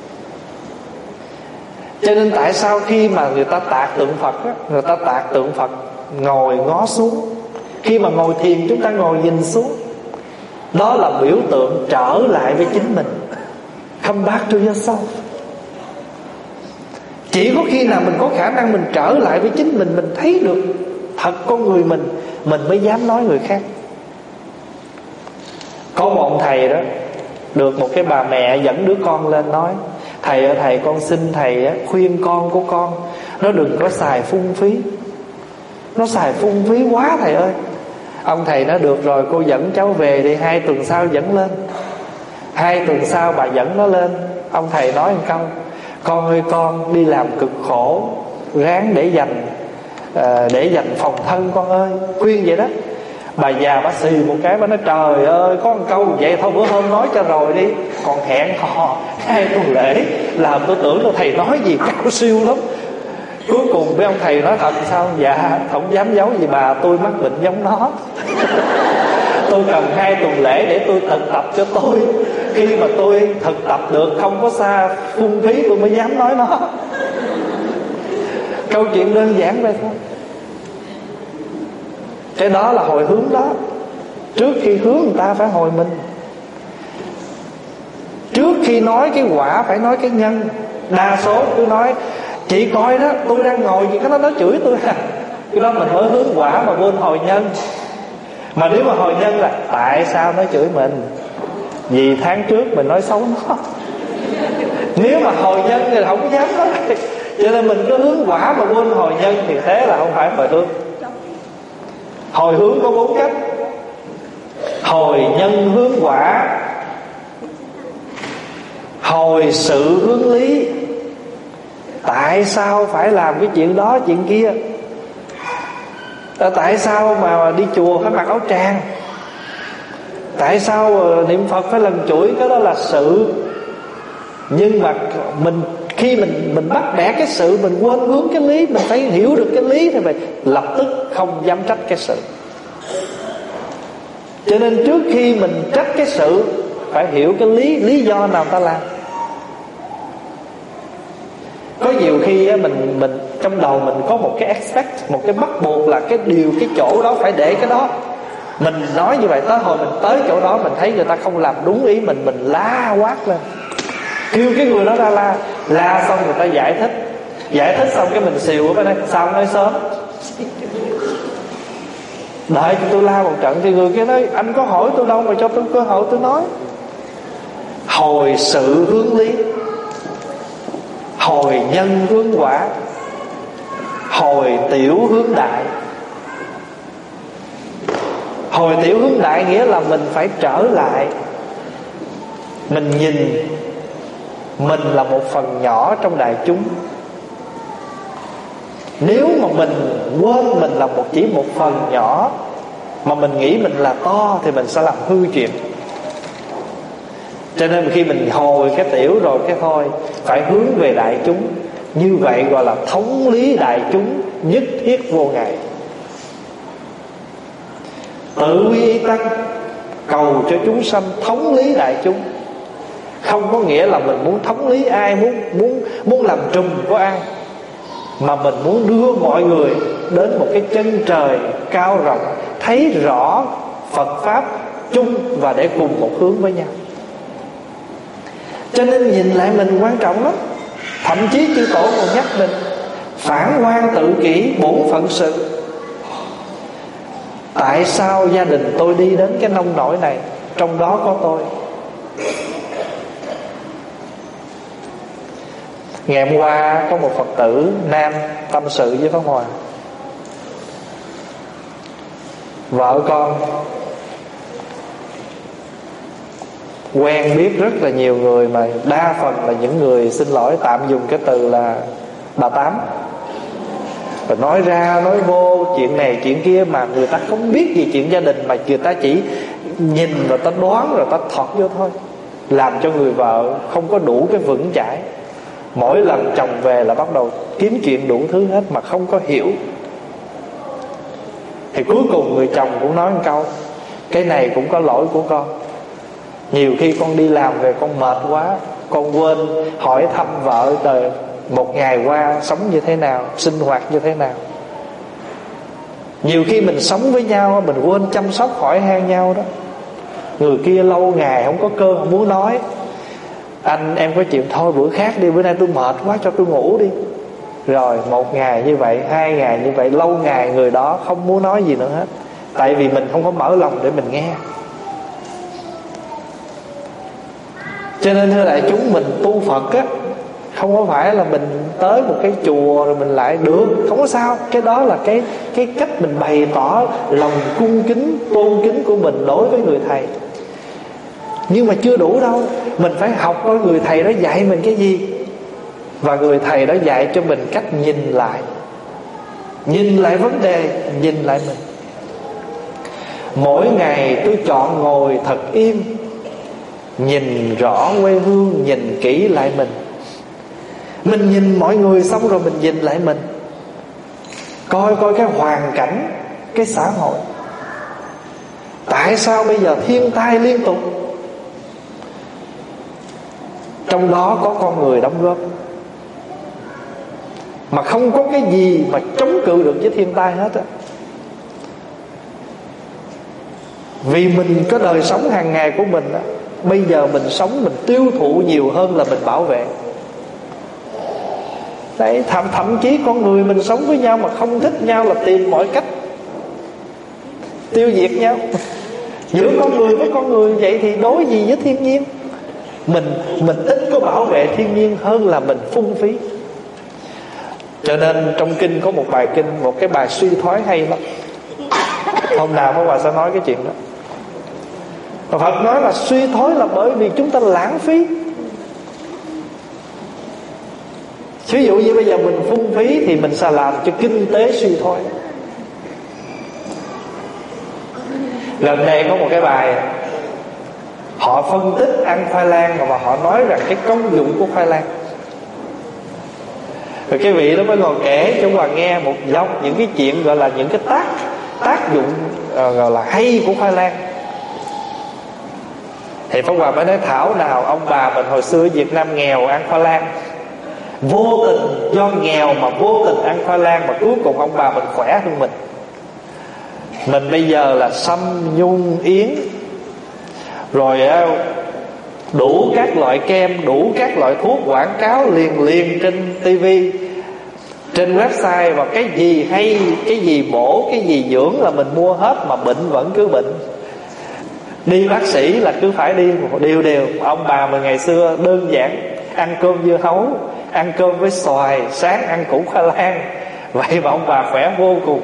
Cho nên tại sao khi mà người ta tạc tượng Phật á, người ta tạc tượng Phật ngồi ngó xuống. Khi mà ngồi thiền chúng ta ngồi nhìn xuống. Đó là biểu tượng trở lại với chính mình. Come back to yourself. Chỉ có khi nào mình có khả năng mình trở lại với chính mình thấy được thật con người mình mới dám nói người khác. Có một ông thầy đó, được một cái bà mẹ dẫn đứa con lên nói: thầy ơi thầy, con xin thầy khuyên con của con nó đừng có xài phung phí. Nó xài phung phí quá thầy ơi. Ông thầy nói được rồi, cô dẫn cháu về đi, 2 tuần sau dẫn lên. 2 tuần sau bà dẫn nó lên. Ông thầy nói một câu: con ơi con đi làm cực khổ, ráng để dành phòng thân con ơi. Khuyên vậy đó. Bà già bà xì một cái, bà nói trời ơi có một câu vậy thôi, bữa hôm nói cho rồi đi, còn hẹn hò 2 tuần lễ làm tôi tưởng là thầy nói gì cao siêu lắm. Cuối cùng với ông thầy nói thật sao? Dạ không dám giấu gì bà, tôi mắc bệnh giống nó. Tôi cần 2 tuần lễ để tôi thực tập cho tôi. Khi mà tôi thực tập được, không có xa phung phí, tôi mới dám nói nó. Câu chuyện đơn giản vậy thôi. Cái đó là hồi hướng đó. Trước khi hướng người ta phải hồi mình. Trước khi nói cái quả phải nói cái nhân. Đa số cứ nói chị coi đó, tôi đang ngồi gì cái nó chửi tôi à. Cái đó mình mới hướng quả mà quên hồi nhân. Mà nếu mà hồi nhân là tại sao nó chửi mình? Vì tháng trước mình nói xấu nó. Nếu mà hồi nhân thì không dám nói. Cho nên mình cứ hướng quả mà quên hồi nhân thì thế là không phải hồi hướng. Hồi hướng có 4 cách: hồi nhân hướng quả, hồi sự hướng lý. Tại sao phải làm cái chuyện đó chuyện kia? Tại sao mà đi chùa phải mặc áo tràng? Tại sao niệm Phật phải lần chuỗi? Cái đó là sự. Nhưng mà khi mình bắt bẻ cái sự, mình quên hướng cái lý. Mình phải hiểu được cái lý thì phải lập tức không dám trách cái sự. Cho nên trước khi mình trách cái sự, phải hiểu cái lý do nào ta làm. Có nhiều khi mình trong đầu mình có một cái expect, một cái bắt buộc là cái chỗ đó phải để cái đó. Mình nói như vậy, tới hồi mình tới chỗ đó mình thấy người ta không làm đúng ý mình la quát lên, kêu cái người đó ra la xong người ta giải thích xong cái mình xìu ở bên đây, sao nói sớm. Đợi cho tôi la một trận thì người kia nói anh có hỏi tôi đâu mà cho tôi cơ hội tôi nói. Hồi sự hướng lý, hồi nhân hướng quả, hồi tiểu hướng đại. Hồi tiểu hướng đại nghĩa là mình phải trở lại. Mình nhìn mình là một phần nhỏ trong đại chúng. Nếu mà mình quên mình là chỉ một phần nhỏ, mà mình nghĩ mình là to, thì mình sẽ làm hư chuyện. Cho nên khi mình hồi cái tiểu rồi cái thôi, phải hướng về đại chúng. Như vậy gọi là thống lý đại chúng, nhất thiết vô ngại. Tự quy y tăng, cầu cho chúng sanh thống lý đại chúng. Không có nghĩa là mình muốn thống lý ai, muốn làm trùm của ai, mà mình muốn đưa mọi người đến một cái chân trời cao rộng, thấy rõ Phật Pháp chung và để cùng một hướng với nhau. Cho nên nhìn lại mình quan trọng lắm. Thậm chí chư tổ còn nhắc mình phản quan tự kỷ, bổn phận sự. Tại sao gia đình tôi đi đến cái nông nỗi này, trong đó có tôi? Ngày hôm qua có một Phật tử nam tâm sự với Pháp Hòa: vợ con quen biết rất là nhiều người, mà đa phần là những người, xin lỗi tạm dùng cái từ là bà Tám, rồi nói ra nói vô chuyện này chuyện kia, mà người ta không biết gì chuyện gia đình, mà người ta chỉ nhìn rồi ta đoán rồi ta thọt vô thôi, làm cho người vợ không có đủ cái vững chãi. Mỗi lần chồng về là bắt đầu kiếm chuyện đủ thứ hết mà không có hiểu. Thì cuối cùng người chồng cũng nói một câu: cái này cũng có lỗi của con. Nhiều khi con đi làm về con mệt quá, con quên hỏi thăm vợ đời một ngày qua sống như thế nào, sinh hoạt như thế nào. Nhiều khi mình sống với nhau mình quên chăm sóc hỏi han nhau đó. Người kia lâu ngày không có cơ không muốn nói: anh em có chuyện thôi bữa khác đi, bữa nay tôi mệt quá cho tôi ngủ đi. Rồi một ngày như vậy, 2 ngày như vậy, lâu ngày người đó không muốn nói gì nữa hết, tại vì mình không có mở lòng để mình nghe. Cho nên thưa đại chúng, mình tu Phật á, không có phải là mình tới một cái chùa rồi mình lại được, không có sao. Cái đó là cái cách mình bày tỏ lòng cung kính, tôn kính của mình đối với người thầy. Nhưng mà chưa đủ đâu. Mình phải học coi người thầy đó dạy mình cái gì, và người thầy đó dạy cho mình cách nhìn lại. Nhìn lại vấn đề, nhìn lại mình. Mỗi ngày tôi chọn ngồi thật im, nhìn rõ quê hương, nhìn kỹ lại mình. Mình nhìn mọi người xong rồi mình nhìn lại mình, coi cái hoàn cảnh, cái xã hội. Tại sao bây giờ thiên tai liên tục? Trong đó có con người đóng góp, mà không có cái gì mà chống cự được với thiên tai hết á. Vì mình có đời sống hàng ngày của mình á, bây giờ mình sống, mình tiêu thụ nhiều hơn là mình bảo vệ. Đấy, thậm chí con người mình sống với nhau mà không thích nhau là tìm mọi cách tiêu diệt nhau. Giữa con người với con người vậy thì đối gì với thiên nhiên? Mình ít có bảo vệ thiên nhiên hơn là mình phung phí. Cho nên trong kinh có một bài kinh, một cái bài suy thoái hay lắm. Hôm nào Pháp Hòa sẽ nói cái chuyện đó. Phật nói là suy thoái là bởi vì chúng ta lãng phí. Ví dụ như bây giờ mình phung phí thì mình sẽ làm cho kinh tế suy thoái. Gần đây có một cái bài họ phân tích ăn khoai lang, mà họ nói rằng cái công dụng của khoai lang. Rồi cái vị đó mới ngồi kể cho Hòa nghe một dòng những cái chuyện gọi là những cái tác dụng gọi là hay của khoai lang. Thì Pháp Hòa mới nói: thảo nào ông bà mình hồi xưa ở Việt Nam nghèo ăn khoai lang, vô tình do nghèo mà vô tình ăn khoai lang, mà cuối cùng ông bà mình khỏe hơn mình. Mình bây giờ là sâm nhung yến, rồi đủ các loại kem, đủ các loại thuốc quảng cáo liền trên tivi, trên website, và cái gì hay, cái gì bổ, cái gì dưỡng là mình mua hết, mà bệnh vẫn cứ bệnh. Đi bác sĩ là cứ phải đi một đều. Ông bà mình ngày xưa đơn giản, ăn cơm dưa hấu, ăn cơm với xoài, sáng ăn củ khoai lang. Vậy mà ông bà khỏe vô cùng.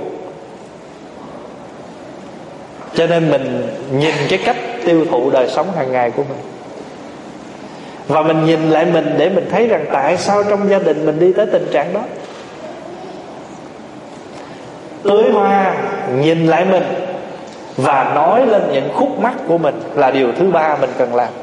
Cho nên mình nhìn cái cách tiêu thụ đời sống hàng ngày của mình, và mình nhìn lại mình để mình thấy rằng tại sao trong gia đình mình đi tới tình trạng đó. Tưới hoa, nhìn lại mình và nói lên những khúc mắc của mình là điều thứ ba mình cần làm.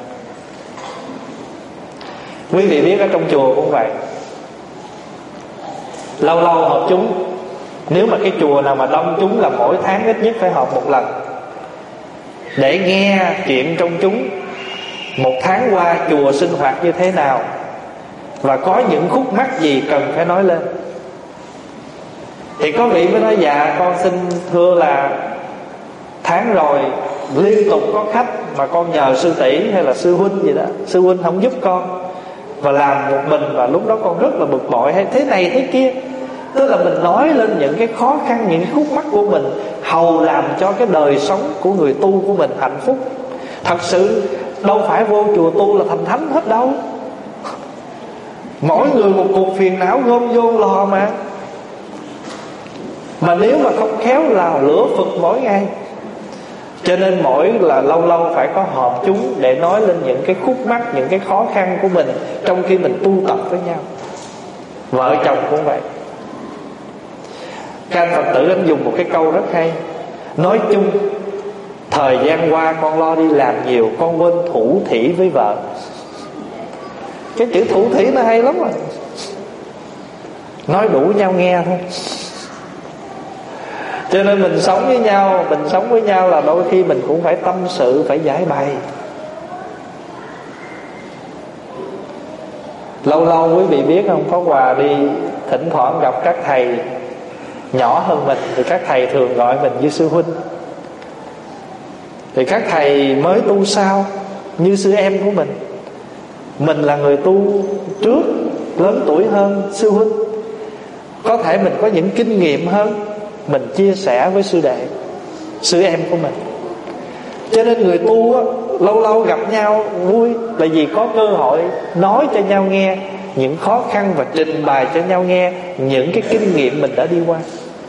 Quý vị biết ở trong chùa cũng vậy. Lâu lâu họp chúng Nếu mà cái chùa nào mà đông chúng là mỗi tháng ít nhất phải họp một lần để nghe chuyện trong chúng một tháng qua chùa sinh hoạt như thế nào, và có những khúc mắc gì cần phải nói lên. Thì có vị mới nói dạ con xin thưa là tháng rồi liên tục có khách mà con nhờ sư tỷ hay là sư huynh gì đó, sư huynh không giúp con và làm một mình, và lúc đó con rất là bực bội hay thế này thế kia. Tức là mình nói lên những cái khó khăn, những khúc mắc của mình, hầu làm cho cái đời sống của người tu của mình hạnh phúc. Thật sự đâu phải vô chùa tu là thành thánh hết đâu. Mỗi người một cuộc phiền não gom vô lò mà nếu mà không khéo là lửa phực mỗi ngày. Cho nên mỗi là lâu lâu phải có họp chúng để nói lên những cái khúc mắc, những cái khó khăn của mình trong khi mình tu tập với nhau. Vợ chồng cũng vậy. Các anh Phật tử anh dùng một cái câu rất hay, nói chung thời gian qua con lo đi làm nhiều, con quên thủ thỉ với vợ. Cái chữ thủ thỉ nó hay lắm rồi. Nói đủ nhau nghe thôi. Cho nên mình sống với nhau là đôi khi mình cũng phải tâm sự, phải giải bày. Lâu lâu quý vị biết không, có Hòa đi thỉnh thoảng gặp các thầy nhỏ hơn mình, thì các thầy thường gọi mình như sư huynh. Thì các thầy mới tu sao như sư em của mình là người tu trước, lớn tuổi hơn sư huynh, có thể mình có những kinh nghiệm hơn, mình chia sẻ với sư đệ, sư em của mình. Cho nên người tu á, lâu lâu gặp nhau vui là vì có cơ hội nói cho nhau nghe những khó khăn và trình bày cho nhau nghe những cái kinh nghiệm mình đã đi qua.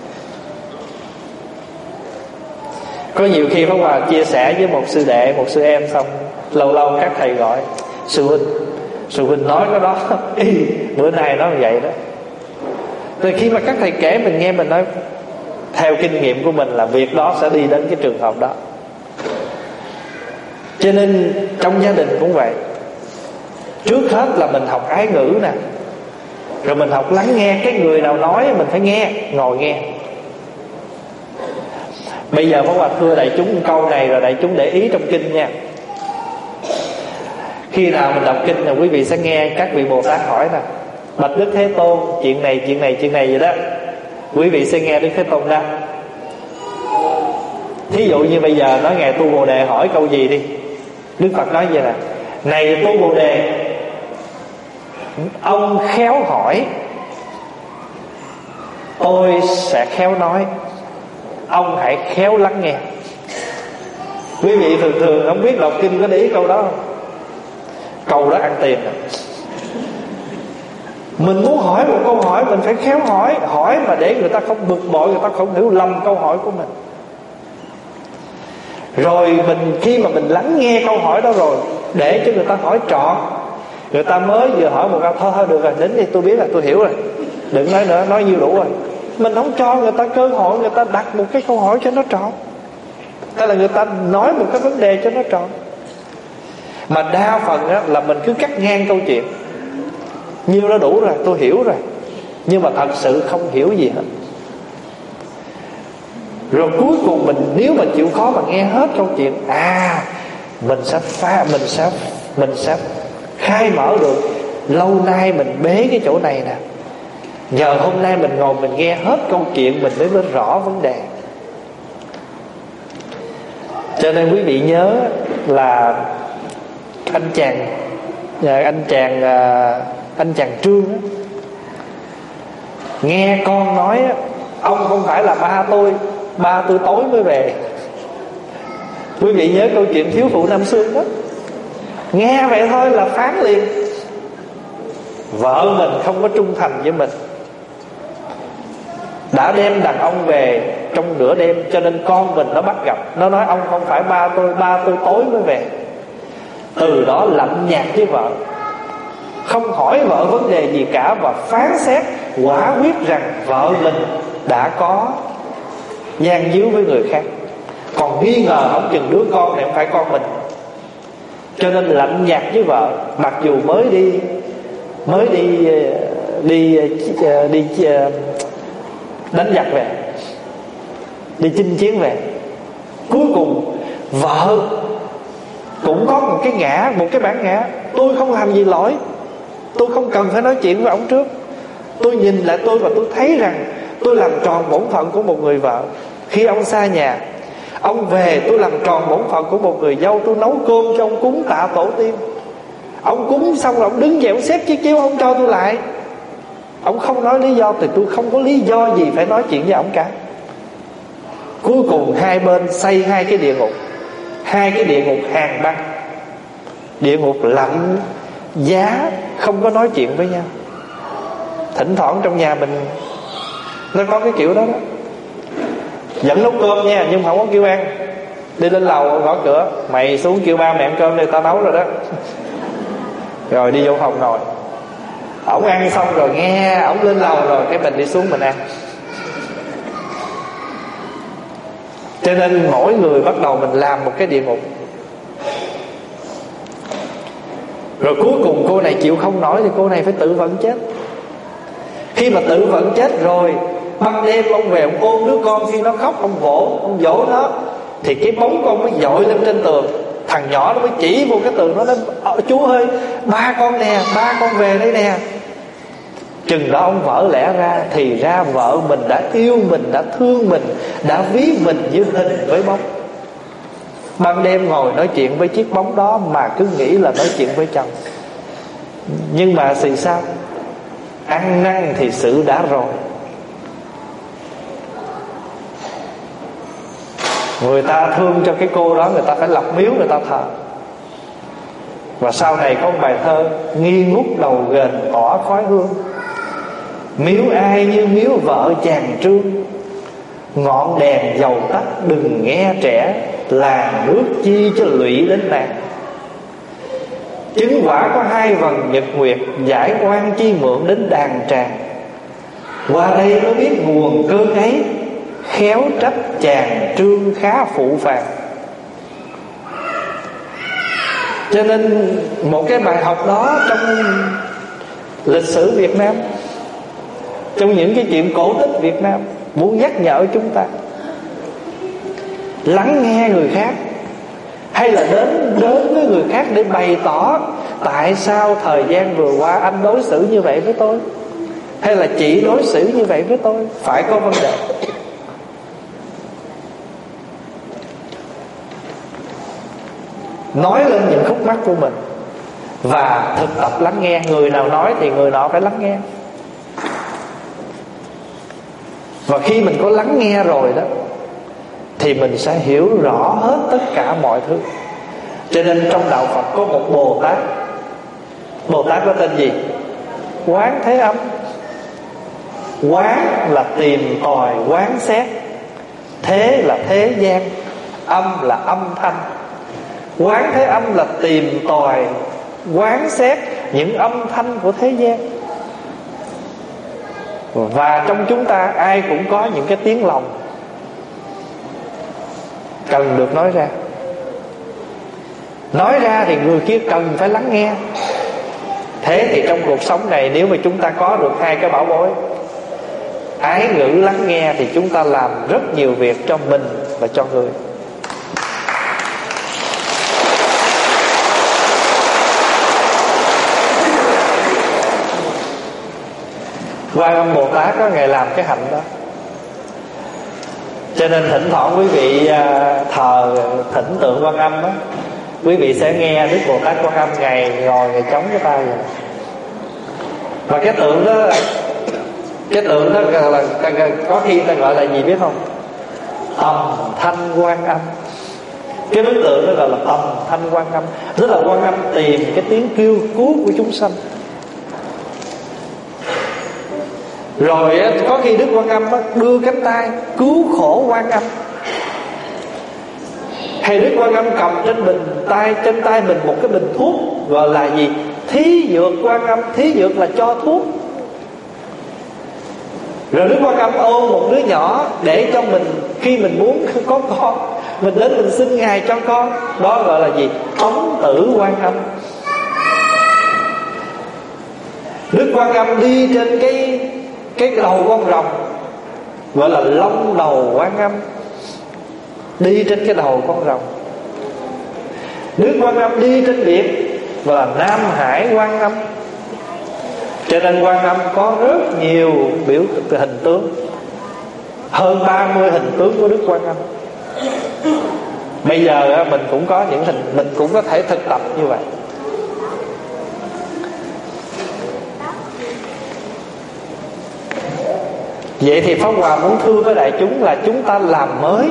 Có nhiều khi Pháp Hòa chia sẻ với một sư đệ, một sư em, xong lâu lâu các thầy gọi sư huynh nói cái đó bữa nay nói như vậy đó. Rồi khi mà các thầy kể mình nghe, mình nói theo kinh nghiệm của mình là việc đó sẽ đi đến cái trường hợp đó. Cho nên trong gia đình cũng vậy. Trước hết là mình học ái ngữ nè, rồi mình học lắng nghe. Cái người nào nói mình phải nghe, ngồi nghe. Bây giờ Pháp Hòa thưa đại chúng câu này, rồi đại chúng để ý trong kinh nha. Khi nào mình đọc kinh là quý vị sẽ nghe các vị Bồ Tát hỏi nè: bạch Đức Thế Tôn, chuyện này vậy đó. Quý vị sẽ nghe Đức Thế Tôn đáp. Thí dụ như bây giờ nói Ngài Tu Bồ Đề hỏi câu gì đi, Đức Phật nói vậy nè: này Tu Bồ Đề, ông khéo hỏi, tôi sẽ khéo nói, ông hãy khéo lắng nghe. Quý vị thường không biết đọc kinh có để ý câu đó không? Câu đó ăn tiền rồi. Mình muốn hỏi một câu hỏi mình phải khéo hỏi, hỏi mà để người ta không bực bội, người ta không hiểu lầm câu hỏi của mình. Rồi khi mà mình lắng nghe câu hỏi đó rồi, để cho người ta hỏi trọn. Người ta mới vừa hỏi một câu, thôi được rồi, đến đi, tôi biết là tôi hiểu rồi, đừng nói nữa, nói nhiêu đủ rồi. Mình không cho người ta cơ hội, người ta đặt một cái câu hỏi cho nó trọn, hay là người ta nói một cái vấn đề cho nó trọn. Mà đa phần đó là mình cứ cắt ngang câu chuyện, nhiêu đó đủ rồi, tôi hiểu rồi, nhưng mà thật sự không hiểu gì hết. Rồi cuối cùng mình nếu mà chịu khó mà nghe hết câu chuyện, mình sẽ khai mở được. Lâu nay mình bế cái chỗ này nè, nhờ hôm nay mình ngồi mình nghe hết câu chuyện, mình mới rõ vấn đề. Cho nên quý vị nhớ là anh chàng Trương á, nghe con nói ông không phải là ba tôi tối mới về. Quý vị nhớ câu chuyện thiếu phụ Nam Xương đó, nghe vậy thôi là phán liền. Vợ mình không có trung thành với mình, đã đem đàn ông về trong nửa đêm, cho nên con mình nó bắt gặp, nó nói ông không phải ba tôi tối mới về. Từ đó lạnh nhạt với vợ, không hỏi vợ vấn đề gì cả, và phán xét quả quyết rằng vợ mình đã có gian díu với người khác, còn nghi ngờ không chừng đứa con này không phải con mình. Cho nên lạnh nhạt với vợ, mặc dù mới đi đánh giặc về, đi chinh chiến về. Cuối cùng vợ cũng có một cái ngã, một cái bản ngã: tôi không làm gì lỗi, tôi không cần phải nói chuyện với ông trước. Tôi nhìn lại tôi và tôi thấy rằng tôi làm tròn bổn phận của một người vợ. Khi ông xa nhà, ông về, tôi làm tròn bổn phận của một người dâu. Tôi nấu cơm cho ông cúng tạ tổ tiên. Ông cúng xong rồi ông đứng dậy, ông xếp chiếc chiếu, ông cho tôi lại. Ông không nói lý do thì tôi không có lý do gì phải nói chuyện với ông cả. Cuối cùng hai bên xây hai cái địa ngục, hai cái địa ngục hàng băng, địa ngục lạnh giá, không có nói chuyện với nhau. Thỉnh thoảng trong nhà mình nó có cái kiểu đó đó. Vẫn nấu cơm nha, nhưng không có kêu ăn. Đi lên lầu gõ cửa: mày xuống kêu ba mẹ ăn cơm đi, tao nấu rồi đó. Rồi đi vô phòng ngồi. Ổng ăn xong rồi nghe ổng lên lầu rồi cái mình đi xuống mình ăn. Cho nên mỗi người bắt đầu mình làm một cái địa ngục. Rồi cuối cùng cô này chịu không nổi thì cô này phải tự vận chết. Khi mà tự vận chết rồi, ban đêm ông về ông ôm đứa con, khi nó khóc ông dỗ nó, thì cái bóng con mới dội lên trên tường. Thằng nhỏ nó mới chỉ vô cái tường, nó nói: chú ơi, ba con nè, ba con về đây nè. Chừng đó ông vỡ lẽ ra, thì ra vợ mình đã yêu mình, đã thương mình, đã ví mình như hình với bóng. Ban đêm ngồi nói chuyện với chiếc bóng đó mà cứ nghĩ là nói chuyện với chồng. Nhưng mà thì sao? Ăn năn thì sự đã rồi. Người ta thương cho cái cô đó, người ta phải lập miếu người ta thờ. Và sau này có một bài thơ: nghi ngút đầu ghềnh tỏ khói hương, miếu ai như miếu vợ chàng Trương. Ngọn đèn dầu tắt đừng nghe trẻ, làng nước chi cho lụy đến nàng. Chứng quả có hai vầng nhật nguyệt, giải oan chi mượn đến đàn tràng. Qua đây mới biết nguồn cơn ấy, khéo trách chàng Trương khá phụ phàng. Cho nên một cái bài học đó trong lịch sử Việt Nam, trong những cái chuyện cổ tích Việt Nam, muốn nhắc nhở chúng ta lắng nghe người khác, hay là đến với người khác để bày tỏ tại sao thời gian vừa qua anh đối xử như vậy với tôi, hay là chị đối xử như vậy với tôi, phải có vấn đề. Nói lên những khúc mắc của mình và thực tập lắng nghe. Người nào nói thì người nọ phải lắng nghe. Và khi mình có lắng nghe rồi đó thì mình sẽ hiểu rõ hết tất cả mọi thứ. Cho nên trong đạo Phật có một Bồ Tát. Bồ Tát có tên gì? Quán Thế Âm. Quán là tìm tòi quán xét, thế là thế gian, âm là âm thanh. Quán Thế Âm là tìm tòi quán xét những âm thanh của thế gian. Và trong chúng ta ai cũng có những cái tiếng lòng cần được nói ra. Nói ra thì người kia cần phải lắng nghe. Thế thì trong cuộc sống này, nếu mà chúng ta có được hai cái bảo bối, ái ngữ lắng nghe, thì chúng ta làm rất nhiều việc cho mình và cho người. Quan Âm Bồ Tát có ngày làm cái hạnh đó. Cho nên thỉnh thoảng quý vị thờ thỉnh tượng Quan Âm đó, quý vị sẽ nghe Đức Bồ Tát Quan Âm ngày ngồi ngày chống cái tay rồi. Và cái tượng đó là có khi ta gọi là gì biết không? Tầm thanh Quan Âm. Cái bức tượng đó gọi là tầm thanh Quan Âm, tức là Quan Âm tìm cái tiếng kêu cứu của chúng sanh. Rồi có khi Đức Quan Âm đưa cánh tay cứu khổ Quan Âm, hay Đức Quan Âm cầm trên tay mình một cái bình thuốc gọi là gì? Thí dược Quan Âm. Thí dược là cho thuốc. Rồi Đức Quan Âm ôm một đứa nhỏ để cho mình, khi mình muốn có con, mình đến mình xin Ngài cho con. Đó gọi là gì? Ống tử Quan Âm. Đức Quan Âm đi trên cái đầu con rồng, gọi là long đầu Quan Âm, đi trên cái đầu con rồng. Nước Quan Âm đi trên biển, gọi là Nam Hải Quan Âm. Cho nên Quan Âm có rất nhiều biểu hình tướng, hơn 30 hình tướng của Đức Quan Âm. Bây giờ mình cũng có những hình, mình cũng có thể thực tập như vậy. Vậy thì Pháp Hòa muốn thưa với đại chúng là chúng ta làm mới.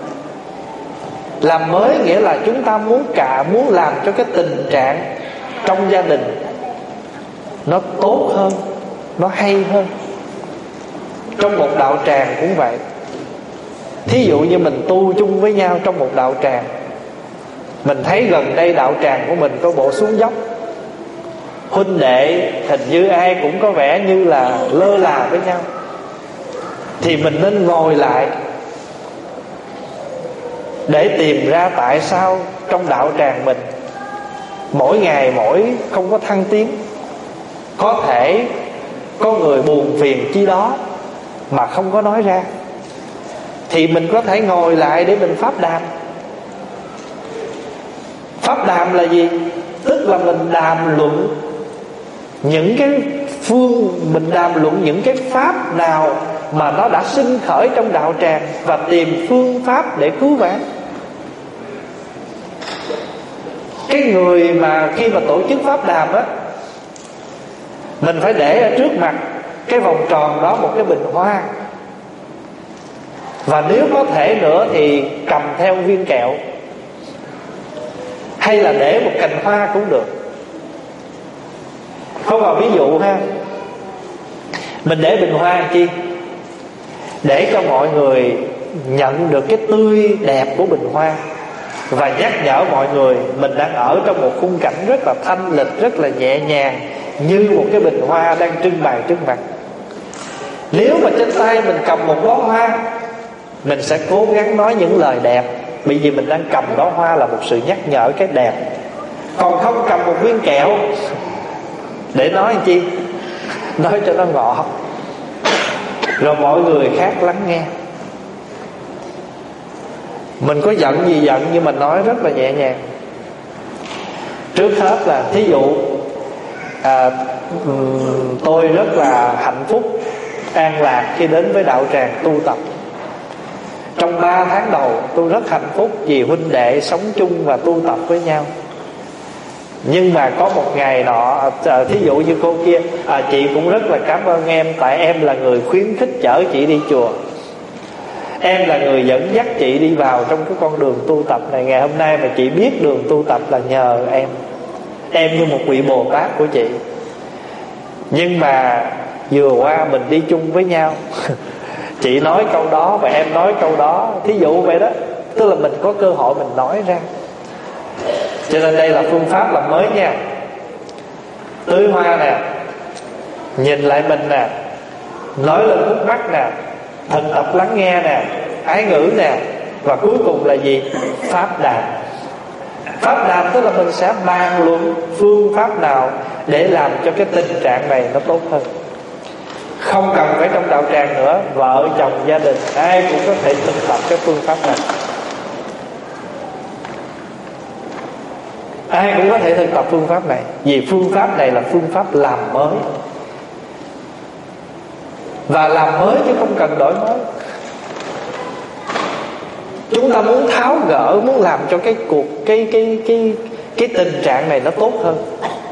Làm mới nghĩa là chúng ta muốn làm cho cái tình trạng trong gia đình nó tốt hơn, nó hay hơn. Trong một đạo tràng cũng vậy. Thí dụ như mình tu chung với nhau trong một đạo tràng, mình thấy gần đây đạo tràng của mình có bộ xuống dốc, huynh đệ hình như ai cũng có vẻ như là lơ là với nhau, thì mình nên ngồi lại để tìm ra tại sao trong đạo tràng mình mỗi ngày mỗi không có thăng tiến. Có thể có người buồn phiền chi đó mà không có nói ra, thì mình có thể ngồi lại để mình pháp đàm. Pháp đàm là gì? Tức là mình đàm luận những cái mình đàm luận những cái pháp nào mà nó đã sinh khởi trong đạo tràng, và tìm phương pháp để cứu vãn. Cái người mà khi mà tổ chức pháp đàm á, mình phải để ở trước mặt cái vòng tròn đó một cái bình hoa, và nếu có thể nữa thì cầm theo viên kẹo, hay là để một cành hoa cũng được. Không vào ví dụ ha, mình để bình hoa chi? Để cho mọi người nhận được cái tươi đẹp của bình hoa, và nhắc nhở mọi người mình đang ở trong một khung cảnh rất là thanh lịch, rất là nhẹ nhàng, như một cái bình hoa đang trưng bày trước mặt. Nếu mà trên tay mình cầm một bó hoa, mình sẽ cố gắng nói những lời đẹp, bởi vì mình đang cầm đó hoa là một sự nhắc nhở cái đẹp. Còn không cầm một viên kẹo để nói làm chi? Nói cho nó ngọt, rồi mọi người khác lắng nghe. Mình có giận gì giận, nhưng mà nói rất là nhẹ nhàng. Trước hết là thí dụ tôi rất là hạnh phúc, an lạc khi đến với đạo tràng tu tập. Trong 3 tháng đầu tôi rất hạnh phúc vì huynh đệ sống chung và tu tập với nhau. Nhưng mà có một ngày nọ, thí dụ như cô kia, chị cũng rất là cảm ơn em, tại em là người khuyến khích chở chị đi chùa, em là người dẫn dắt chị đi vào trong cái con đường tu tập này. Ngày hôm nay mà chị biết đường tu tập là nhờ em như một vị Bồ Tát của chị. Nhưng mà vừa qua mình đi chung với nhau chị nói câu đó và em nói câu đó, thí dụ vậy đó, tức là mình có cơ hội mình nói ra. Cho nên đây là phương pháp làm mới nha. Tưới hoa nè, nhìn lại mình nè, nói lên khúc mắc nè, thực tập lắng nghe nè, ái ngữ nè, và cuối cùng là gì? Pháp đàm. Pháp đàm tức là mình sẽ bàn luận phương pháp nào để làm cho cái tình trạng này nó tốt hơn. Không cần phải trong đạo tràng nữa, vợ chồng gia đình ai cũng có thể thực tập cái phương pháp này. Ai cũng có thể thực tập phương pháp này, vì phương pháp này là phương pháp làm mới. Và làm mới chứ không cần đổi mới. Chúng ta muốn tháo gỡ, muốn làm cho cái tình trạng này nó tốt hơn.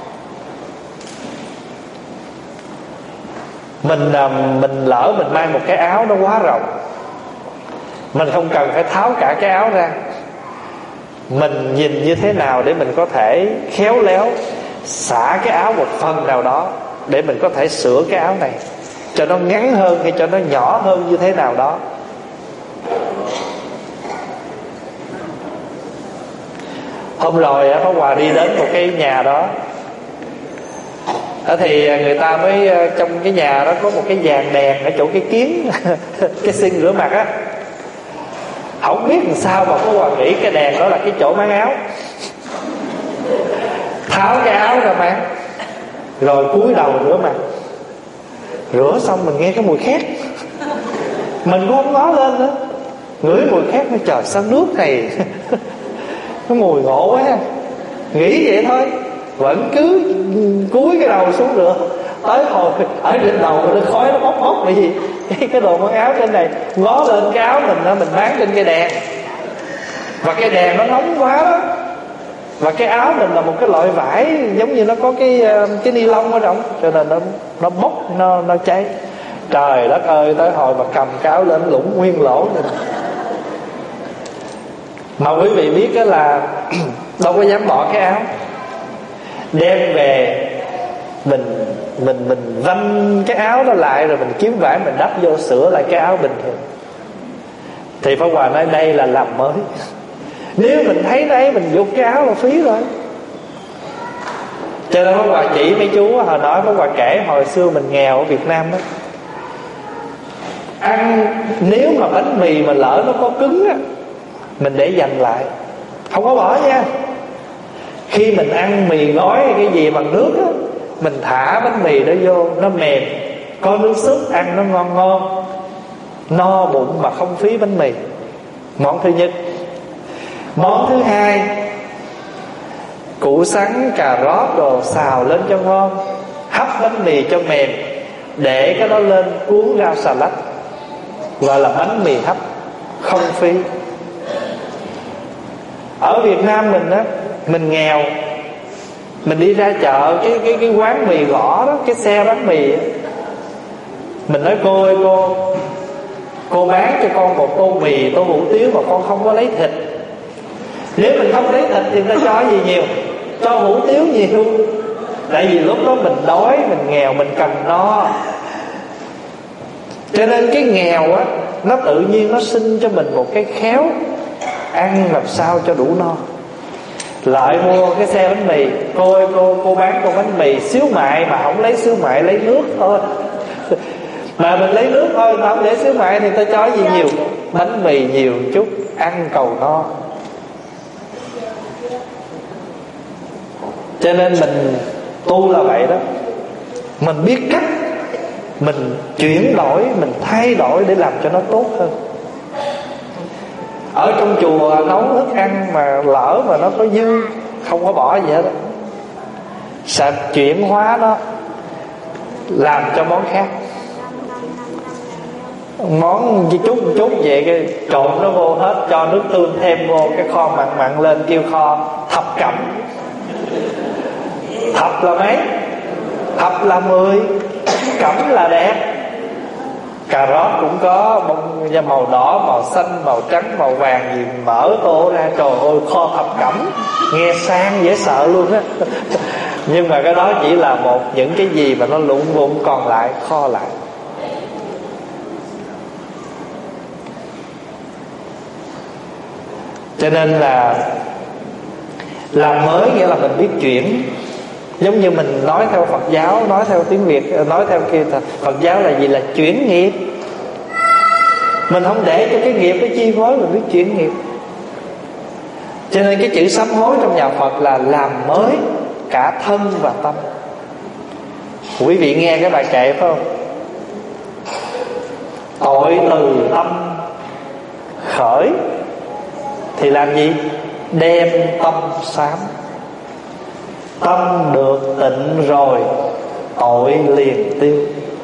Mình lỡ mình mang một cái áo nó quá rộng, mình không cần phải tháo cả cái áo ra. Mình nhìn như thế nào để mình có thể khéo léo xả cái áo một phần nào đó, để mình có thể sửa cái áo này cho nó ngắn hơn hay cho nó nhỏ hơn như thế nào đó. Hôm rồi Pháp Hòa đi đến một cái nhà đó, thì người ta mới trong cái nhà đó có một cái dàn đèn ở chỗ cái kiến cái xin rửa mặt á. Không biết làm sao mà Pháp Hòa nghĩ cái đèn đó là cái chỗ mang áo. Tháo cái áo ra mang, rồi cúi đầu rửa mặt. Rửa xong mình nghe cái mùi khét. Mình cũng không ngó lên nữa. Ngửi mùi khác, nói trời sao nước này nó mùi ngộ quá. Nghĩ vậy thôi, vẫn cứ cúi cái đầu xuống rửa. Tới hồi ở trên đầu nó khói nó bốc bởi vì cái đồ mặc áo trên này, ngó lên cái áo mình đó, mình bán trên cây đèn, và cây đèn nó nóng quá đó. Và cái áo mình là một cái loại vải giống như nó có cái ni lông ở trong, cho nên nó bốc, nó cháy. Trời đất ơi, tới hồi mà cầm cái áo lên lủng nguyên lỗ này. Mà quý vị biết đó là đâu có dám bỏ cái áo, đem về mình vanh cái áo đó lại, rồi mình kiếm vải mình đắp vô sửa lại cái áo bình thường. Thì Pháp Hòa nói đây là làm mới. Nếu mình thấy đấy mình dục cái áo là phí rồi. Cho nên Pháp Hòa chỉ mấy chú hồi nói, Pháp Hòa kể hồi xưa mình nghèo ở Việt Nam đó, ăn nếu mà bánh mì mà lỡ nó có cứng á, mình để dành lại, không có bỏ nha. Khi mình ăn mì gói hay cái gì bằng nước á, mình thả bánh mì đó vô, nó mềm, có nước súp, ăn nó ngon ngon, no bụng mà không phí bánh mì. Món thứ nhất. Món thứ hai, củ sắn, cà rốt đồ xào lên cho ngon, hấp bánh mì cho mềm, để cái đó lên cuốn rau xà lách, gọi là bánh mì hấp, không phí. Ở Việt Nam mình á, mình nghèo, mình đi ra chợ, cái quán mì gõ đó, cái xe bán mì á, mình nói cô ơi cô bán cho con một tô mì, tô hủ tiếu mà con không có lấy thịt. Nếu mình không lấy thịt thì người ta cho gì nhiều? Cho hủ tiếu nhiều. Tại vì lúc đó mình đói, mình nghèo, mình cần no. Cho nên cái nghèo á, nó tự nhiên nó sinh cho mình một cái khéo ăn làm sao cho đủ no. Lại mua cái xe bánh mì, cô ơi cô bán con bánh mì xíu mại mà không lấy xíu mại, lấy nước thôi. Mà mình lấy nước thôi, mà không để xíu mại thì ta cho gì nhiều? Bánh mì nhiều chút, ăn cầu no. Cho nên mình tu là vậy đó. Mình biết cách mình chuyển đổi, mình thay đổi để làm cho nó tốt hơn. Ở trong chùa nấu thức ăn mà lỡ mà nó có dư, không có bỏ gì hết đó, sẽ chuyển hóa nó làm cho món khác. Món chút về cái trộn nó vô hết, cho nước tương thêm vô, cái kho mặn mặn lên kêu kho thập cẩm. Thập là mấy? Thập là 10, cẩm là đẹp. Cà rốt cũng có bông màu đỏ, màu xanh, màu trắng, màu vàng gì mở tô ra, trời ơi, kho thập cẩm, nghe sang dễ sợ luôn á. Nhưng mà cái đó chỉ là một những cái gì mà nó lụng vụn, còn lại kho lại. Cho nên là làm mới nghĩa là mình biết chuyển. Giống như mình nói theo Phật giáo, nói theo tiếng Việt, nói theo kia Phật giáo là gì? Là chuyển nghiệp. Mình không để cho cái nghiệp nó chi phối, mình biết chuyển nghiệp. Cho nên cái chữ sám hối trong nhà Phật là làm mới cả thân và tâm. Quý vị nghe cái bài kệ phải không? Tội từ tâm khởi thì làm gì? Đem tâm sám. Tâm được tịnh rồi, tội liền tiêu.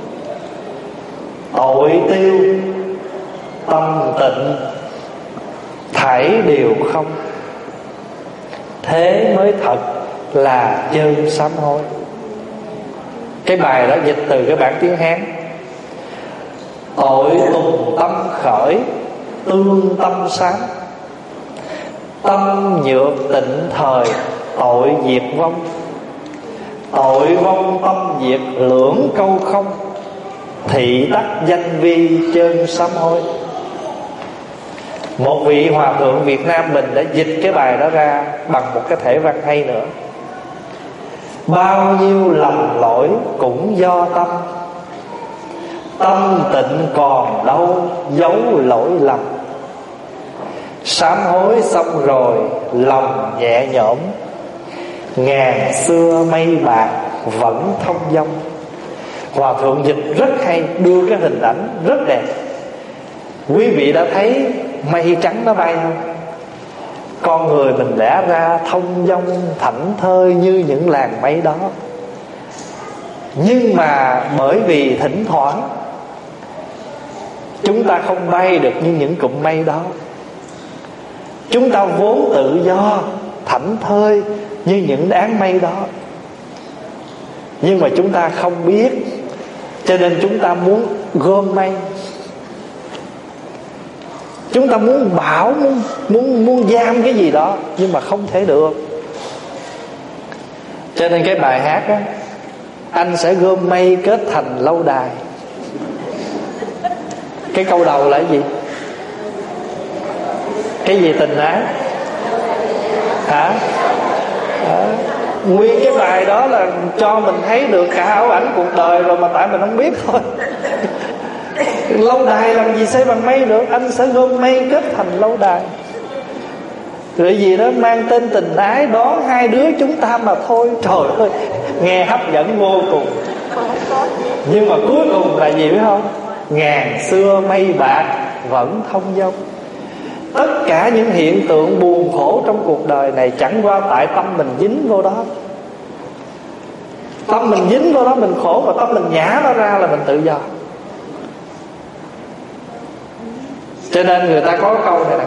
Tội tiêu, tâm tịnh, thảy đều không. Thế mới thật là chân sám hối. Cái bài đó dịch từ cái bản tiếng Hán. Tội tùng tâm khởi, tương tâm sám. Tâm nhược tịnh thời, tội diệt vong. Tội vong tâm diệt, lưỡng câu không. Thị tắc danh vi, chân sám hối. Một vị hòa thượng Việt Nam mình đã dịch cái bài đó ra bằng một cái thể văn hay nữa. Bao nhiêu lầm lỗi cũng do tâm, tâm tịnh còn đâu giấu lỗi lầm. Sám hối xong rồi lòng nhẹ nhõm, ngàn xưa mây bạc vẫn thông dong. Hòa thượng dịch rất hay, đưa cái hình ảnh rất đẹp. Quý vị đã thấy mây trắng nó bay không? Con người mình lẽ ra thông dong thảnh thơi như những làn mây đó, nhưng mà bởi vì thỉnh thoảng chúng ta không bay được như những cụm mây đó. Chúng ta vốn tự do thảnh thơi như những đám mây đó, nhưng mà chúng ta không biết, cho nên chúng ta muốn gom mây. Chúng ta muốn bảo, muốn giam cái gì đó, nhưng mà không thể được. Cho nên cái bài hát á, anh sẽ gom mây kết thành lâu đài. Cái câu đầu là cái gì? Cái gì tình ái? Hả? Đó. Nguyên cái bài đó là cho mình thấy được cả ảo ảnh cuộc đời rồi, mà tại mình không biết thôi. Lâu đài làm gì xây bằng mây được? Anh sẽ gom mây kết thành lâu đài. Rồi gì đó mang tên tình ái, đó hai đứa chúng ta mà thôi. Trời ơi, nghe hấp dẫn vô cùng. Nhưng mà cuối cùng là gì biết không? Ngàn xưa mây bạc vẫn thông dong. Tất cả những hiện tượng buồn khổ trong cuộc đời này chẳng qua tại tâm mình dính vô đó. Tâm mình dính vô đó mình khổ, và tâm mình nhả nó ra là mình tự do. Cho nên người ta có câu này nè: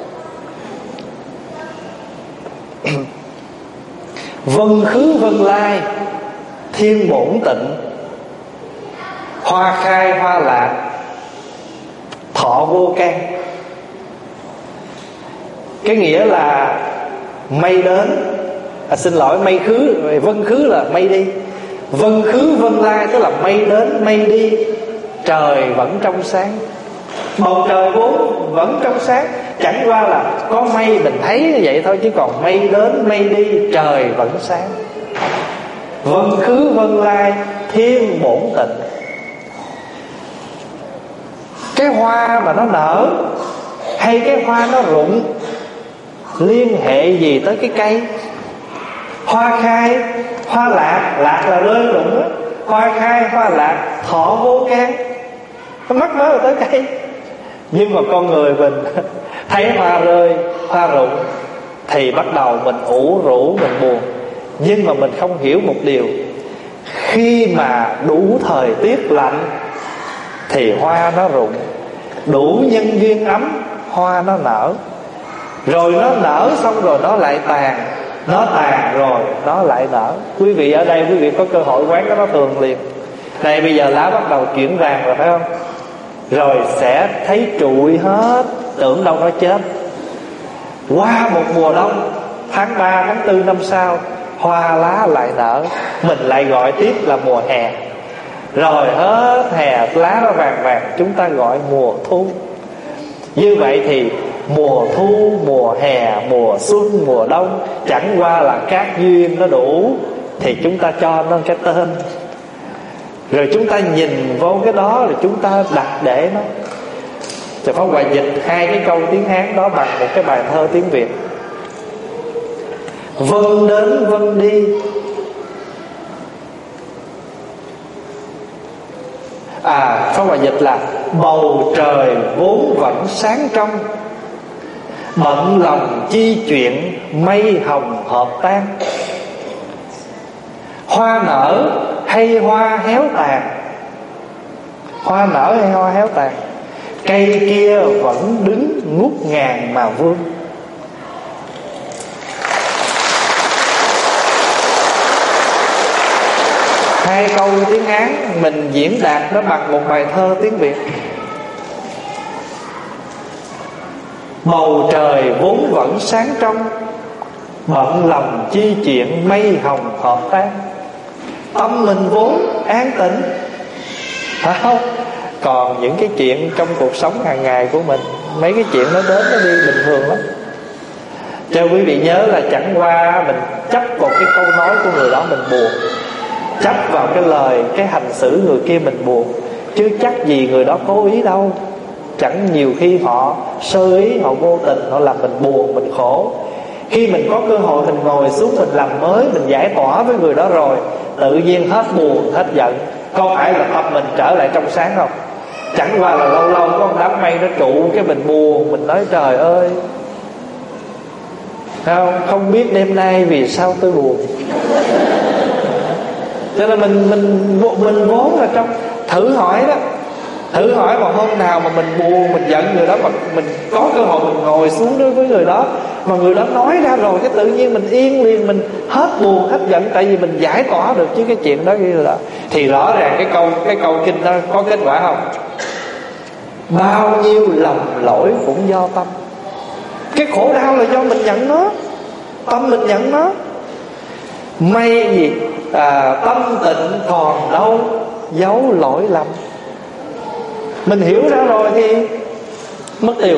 vân khứ vân lai, thiên bổn tịnh, hoa khai hoa lạc, thọ vô can. Cái nghĩa là mây đến, xin lỗi, mây khứ, vân khứ là mây đi. Vân khứ vân lai tức là mây đến mây đi, trời vẫn trong sáng. Bầu trời vốn vẫn trong sáng, chẳng qua là có mây mình thấy như vậy thôi, chứ còn mây đến mây đi, trời vẫn sáng. Vân khứ vân lai, thiên bổn tịnh. Cái hoa mà nó nở hay cái hoa nó rụng liên hệ gì tới cái cây? Hoa khai, hoa lạc, lạc là rơi rụng đó. Hoa khai, hoa lạc, thọ vô can. Nó mắc mới là tới cây. Nhưng mà con người mình thấy hoa rơi, hoa rụng thì bắt đầu mình ủ rũ, mình buồn. Nhưng mà mình không hiểu một điều: khi mà đủ thời tiết lạnh thì hoa nó rụng, đủ nhân duyên ấm hoa nó nở. Rồi nó nở xong rồi nó lại tàn, nó tàn rồi nó lại nở. Quý vị ở đây, quý vị có cơ hội quán nó tường liền. Đây bây giờ lá bắt đầu chuyển vàng rồi phải không? Rồi sẽ thấy trụi hết, tưởng đâu nó chết. Qua một mùa đông, tháng 3, tháng 4 năm sau, hoa lá lại nở, mình lại gọi tiếp là mùa hè. Rồi hết hè, lá nó vàng vàng, chúng ta gọi mùa thu. Như vậy thì mùa thu, mùa hè, mùa xuân, mùa đông chẳng qua là các duyên nó đủ thì chúng ta cho nó cái tên. Rồi chúng ta nhìn vô cái đó rồi chúng ta đặt để nó. Rồi Pháp Hòa dịch hai cái câu tiếng Hán đó bằng một cái bài thơ tiếng Việt: vân đến vân đi, Pháp Hòa dịch là bầu trời vốn vẫn sáng trong, bận lòng chi chuyện mây hồng hợp tan. Hoa nở hay hoa héo tàn, hoa nở hay hoa héo tàn, cây kia vẫn đứng ngút ngàn mà vương. Hai câu tiếng Hán mình diễn đạt nó bằng một bài thơ tiếng Việt. Bầu trời vốn vẫn sáng trong, bận lòng chi chuyện mây hồng hợp tan. Tâm mình vốn an tịnh, phải không? Còn những cái chuyện trong cuộc sống hàng ngày của mình, mấy cái chuyện nó đến nó đi bình thường lắm. Cho quý vị nhớ là chẳng qua mình chấp vào cái câu nói của người đó mình buồn, chấp vào cái lời, cái hành xử người kia mình buồn, chứ chắc gì người đó cố ý đâu. Chẳng nhiều khi họ sơ ý, họ vô tình, họ làm mình buồn, mình khổ. Khi mình có cơ hội mình ngồi xuống, mình làm mới, mình giải tỏa với người đó rồi, tự nhiên hết buồn, hết giận. Có phải là tâm mình trở lại trong sáng không? Chẳng qua là lâu lâu có một đám mây nó trụ cái mình buồn, mình nói trời ơi, không biết đêm nay vì sao tôi buồn. Cho nên mình vốn là trong, thử hỏi đó, thử hỏi mà hôm nào mà mình buồn, mình giận người đó, mà mình có cơ hội mình ngồi xuống đối với người đó, mà người đó nói ra rồi, cái tự nhiên mình yên liền, mình hết buồn hết giận, tại vì mình giải tỏa được chứ cái chuyện đó như là. Thì rõ ràng cái câu kinh đó có kết quả không? Bao nhiêu lầm lỗi cũng do tâm. Cái khổ đau là do mình nhận nó, tâm mình nhận nó. May gì tâm tịnh còn đâu giấu lỗi lầm. Mình hiểu ra rồi thì mất tiêu.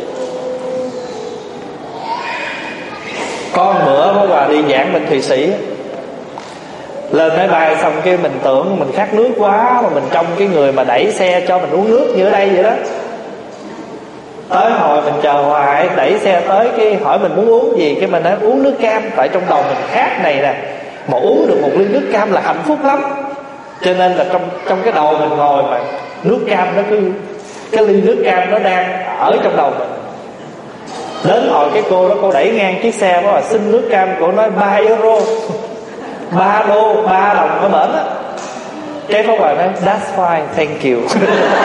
Có bữa Pháp Hòa đi giảng bên Thụy Sĩ, lên máy bay xong cái mình tưởng mình khát nước quá, mà mình trong cái người mà đẩy xe cho mình uống nước như ở đây vậy đó. Tới hồi mình chờ hoài, đẩy xe tới cái hỏi mình muốn uống gì, cái mình nói uống nước cam, tại trong đầu mình khát này nè, mà uống được một ly nước cam là hạnh phúc lắm. Cho nên là trong cái đầu mình ngồi mà nước cam nó cứ, cái ly nước cam nó đang ở trong đầu mình. Đến hồi cái cô đó, cô đẩy ngang chiếc xe đó, xin nước cam, cô nói 3 euro, 3 đô, 3 đồng ở bển á. Cái Pháp Hòa nói that's fine, thank you.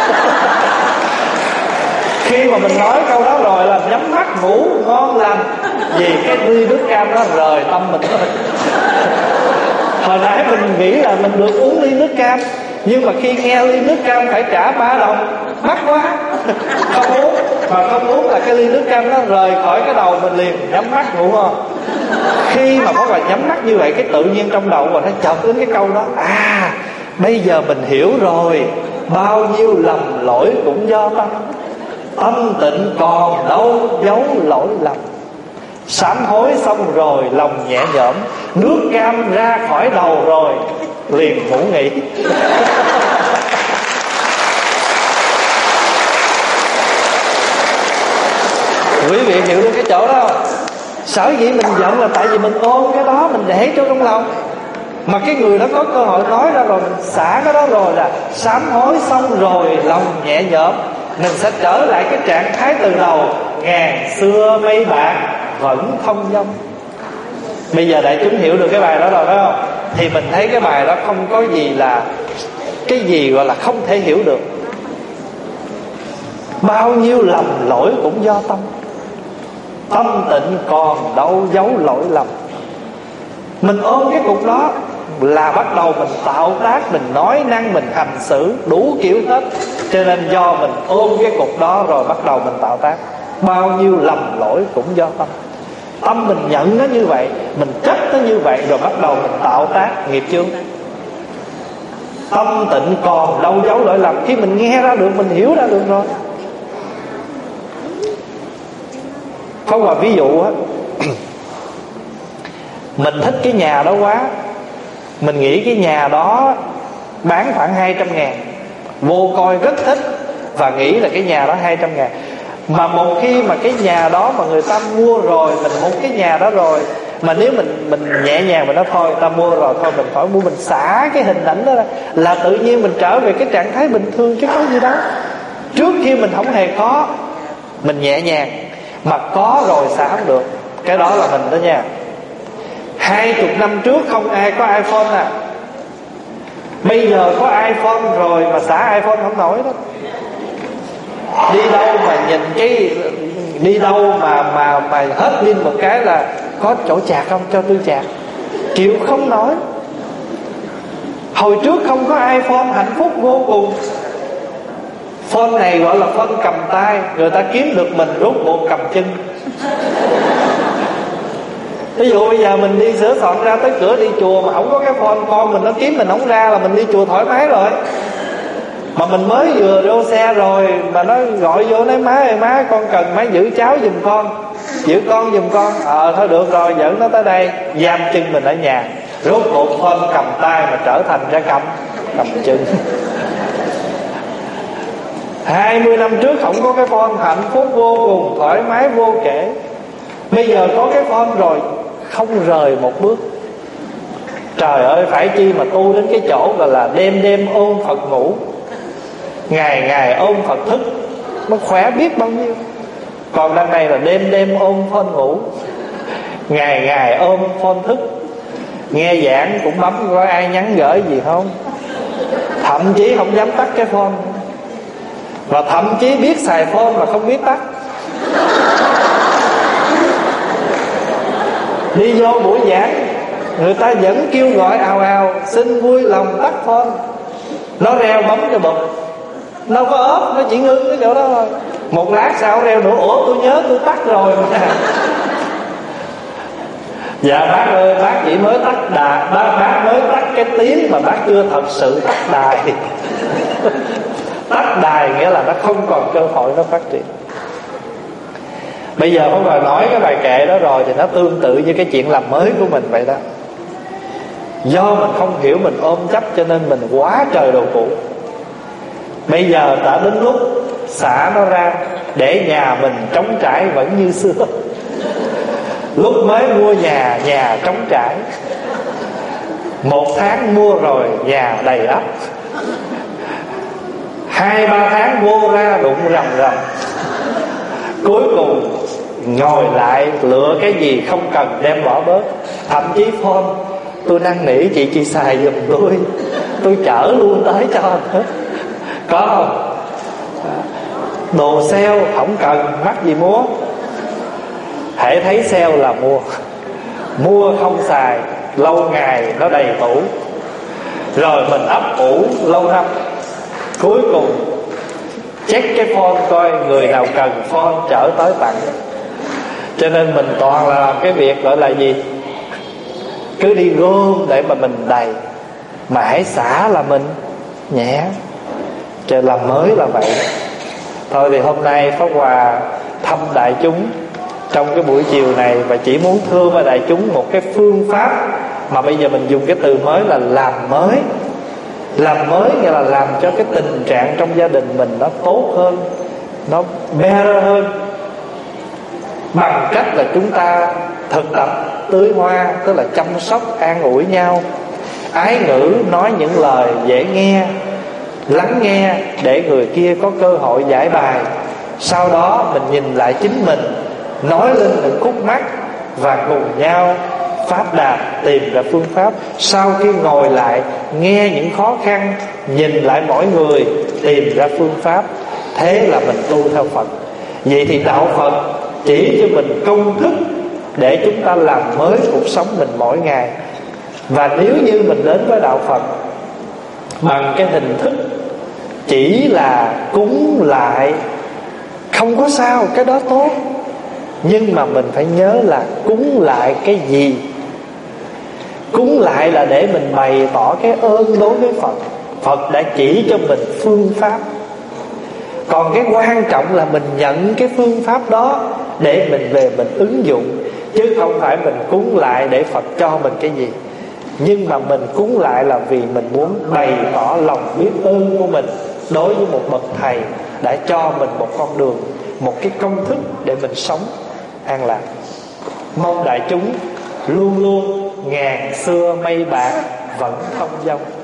Khi mà mình nói câu đó rồi là nhắm mắt ngủ ngon lành, vì cái ly nước cam nó rời tâm mình thôi. Hồi nãy mình nghĩ là mình được uống ly nước cam, nhưng mà khi nghe ly nước cam phải trả 3 đồng, mắc quá, không uống. Mà không uống là cái ly nước cam nó rời khỏi cái đầu mình liền, nhắm mắt ngủ không. Khi mà có là nhắm mắt như vậy, cái tự nhiên trong đầu mà nó chợt đến cái câu đó, bây giờ mình hiểu rồi, bao nhiêu lầm lỗi cũng do tâm. Tâm tịnh còn đâu giấu lỗi lầm. Sám hối xong rồi lòng nhẹ nhõm, nước cam ra khỏi đầu rồi liền ngủ nghỉ. Quý vị hiểu được cái chỗ đó không? Sở dĩ mình giận là tại vì mình ôm cái đó, mình để cho trong lòng. Mà cái người đó có cơ hội nói ra rồi, mình xả cái đó rồi là sám hối xong rồi lòng nhẹ nhõm, mình sẽ trở lại cái trạng thái từ đầu. Ngàn xưa mây bạc vẫn thông dong. Bây giờ đại chúng hiểu được cái bài đó rồi phải không? Thì mình thấy cái bài đó không có gì là, cái gì gọi là không thể hiểu được. Bao nhiêu lầm lỗi cũng do tâm. Tâm tịnh còn đâu giấu lỗi lầm. Mình ôm cái cục đó là bắt đầu mình tạo tác, mình nói năng, mình hành xử đủ kiểu hết. Cho nên do mình ôm cái cục đó rồi bắt đầu mình tạo tác. Bao nhiêu lầm lỗi cũng do tâm. Tâm mình nhận nó như vậy, mình chấp nó như vậy, rồi bắt đầu mình tạo tác nghiệp chướng. Tâm tịnh còn đâu giấu lỗi lầm. Khi mình nghe ra được, mình hiểu ra được rồi. Có một ví dụ á, mình thích cái nhà đó quá, mình nghĩ cái nhà đó bán khoảng 200.000, vô coi rất thích và nghĩ là cái nhà đó 200.000. Mà một khi mà cái nhà đó mà người ta mua rồi, mình muốn cái nhà đó rồi, mà nếu mình nhẹ nhàng mình nói thôi ta mua rồi, thôi mình khỏi mua, mình xả cái hình ảnh đó ra, là tự nhiên mình trở về cái trạng thái bình thường chứ có gì đó. Trước khi mình không hề có, mình nhẹ nhàng, mà có rồi xả không được. Cái đó là mình đó nha. 20 năm trước không ai có iPhone à, bây giờ có iPhone rồi mà xả iPhone không nổi đó. Đi đâu mà nhìn cái, đi đâu mà hết pin một cái là có chỗ chạc không, cho tôi chạc, chịu không nổi. Hồi trước không có iPhone hạnh phúc vô cùng. Phone này gọi là phone cầm tay, người ta kiếm được mình rốt cuộc cầm chân. Ví dụ bây giờ mình đi sửa soạn ra tới cửa đi chùa mà không có cái phone, con mình nó kiếm mình không ra là mình đi chùa thoải mái rồi. Mà mình mới vừa vô xe rồi mà nó gọi vô nói má ơi má, con cần má giữ cháu giùm con, giữ con giùm con. Thôi được rồi, dẫn nó tới đây, giam chân mình ở nhà. Rốt cuộc phone cầm tay mà trở thành ra cầm chân. 20 năm trước không có cái phone, hạnh phúc vô cùng, thoải mái vô kể. Bây giờ có cái phone rồi, không rời một bước. Trời ơi, phải chi mà tu đến cái chỗ gọi là đêm đêm ôm Phật ngủ. ngày ngày ôm Phật thức, nó khỏe biết bao nhiêu. Còn đằng này là đêm đêm ôm phone ngủ, ngày ngày ôm phone thức. Nghe giảng cũng bấm coi ai nhắn gửi gì không, thậm chí không dám tắt cái phone, và thậm chí biết xài phone mà không biết tắt. Đi vô buổi giảng, người ta vẫn kêu gọi ào ào, xin vui lòng tắt phone. Nó reo bấm cho bụp, nó có ốp, nó chỉ ngưng cái chỗ đó thôi. Một lát sau reo nữa, ủa tôi nhớ tôi tắt rồi mà. Dạ bác ơi, bác chỉ mới tắt đài, bác mới tắt cái tiếng mà bác chưa thật sự tắt đài. Tắt đài nghĩa là nó không còn cơ hội nó phát triển. Bây giờ Pháp Hòa nói cái bài kệ đó rồi thì nó tương tự như cái chuyện làm mới của mình vậy đó. Do mình không hiểu, mình ôm chấp, cho nên mình quá trời đồ cũ. Bây giờ đã đến lúc xả nó ra, để nhà mình trống trải vẫn như xưa. Lúc mới mua nhà, nhà trống trải. 1 tháng mua rồi, nhà đầy ắp. 2-3 tháng vô ra đụng rầm rầm. Cuối cùng ngồi lại lựa cái gì không cần đem bỏ bớt. Thậm chí phone, tôi năn nỉ chị xài giùm tôi chở luôn tới cho nữa. Có không? Đồ sale không cần, mắc gì mua. hễ thấy sale là mua. Mua không xài, lâu ngày nó đầy tủ. Rồi mình ấp ủ lâu năm, cuối cùng check cái phone coi người nào cần phone chở tới tặng. Cho nên mình toàn là làm cái việc gọi là gì, cứ đi gom để mà mình đầy, mà hãy xả là mình nhẹ. Trời, làm mới là vậy. Thôi thì hôm nay Pháp Hòa thăm đại chúng trong cái buổi chiều này, và chỉ muốn thưa với đại chúng một cái phương pháp mà bây giờ mình dùng cái từ mới là làm mới. Làm mới nghĩa là làm cho cái tình trạng trong gia đình mình nó tốt hơn, nó better hơn, bằng cách là chúng ta thực tập tưới hoa, tức là chăm sóc an ủi nhau, ái ngữ, nói những lời dễ nghe, lắng nghe để người kia có cơ hội giải bài. Sau đó mình nhìn lại chính mình, nói lên những khúc mắc và cùng nhau pháp đạp tìm ra phương pháp. Sau khi ngồi lại nghe những khó khăn, nhìn lại mỗi người, tìm ra phương pháp. Thế là mình tu theo Phật. Vậy thì đạo Phật chỉ cho mình công thức để chúng ta làm mới cuộc sống mình mỗi ngày. Và nếu như mình đến với đạo Phật bằng cái hình thức chỉ là cúng lại, không có sao, cái đó tốt. Nhưng mà mình phải nhớ là cúng lại cái gì. Cúng lại là để mình bày tỏ cái ơn đối với Phật. Phật đã chỉ cho mình phương pháp. Còn cái quan trọng là mình nhận cái phương pháp đó để mình về mình ứng dụng, chứ không phải mình cúng lại để Phật cho mình cái gì. Nhưng mà mình cúng lại là vì mình muốn bày tỏ lòng biết ơn của mình đối với một bậc thầy đã cho mình một con đường, một cái công thức để mình sống an lạc. Mong đại chúng luôn luôn ngàn xưa mây bạc vẫn thông dong.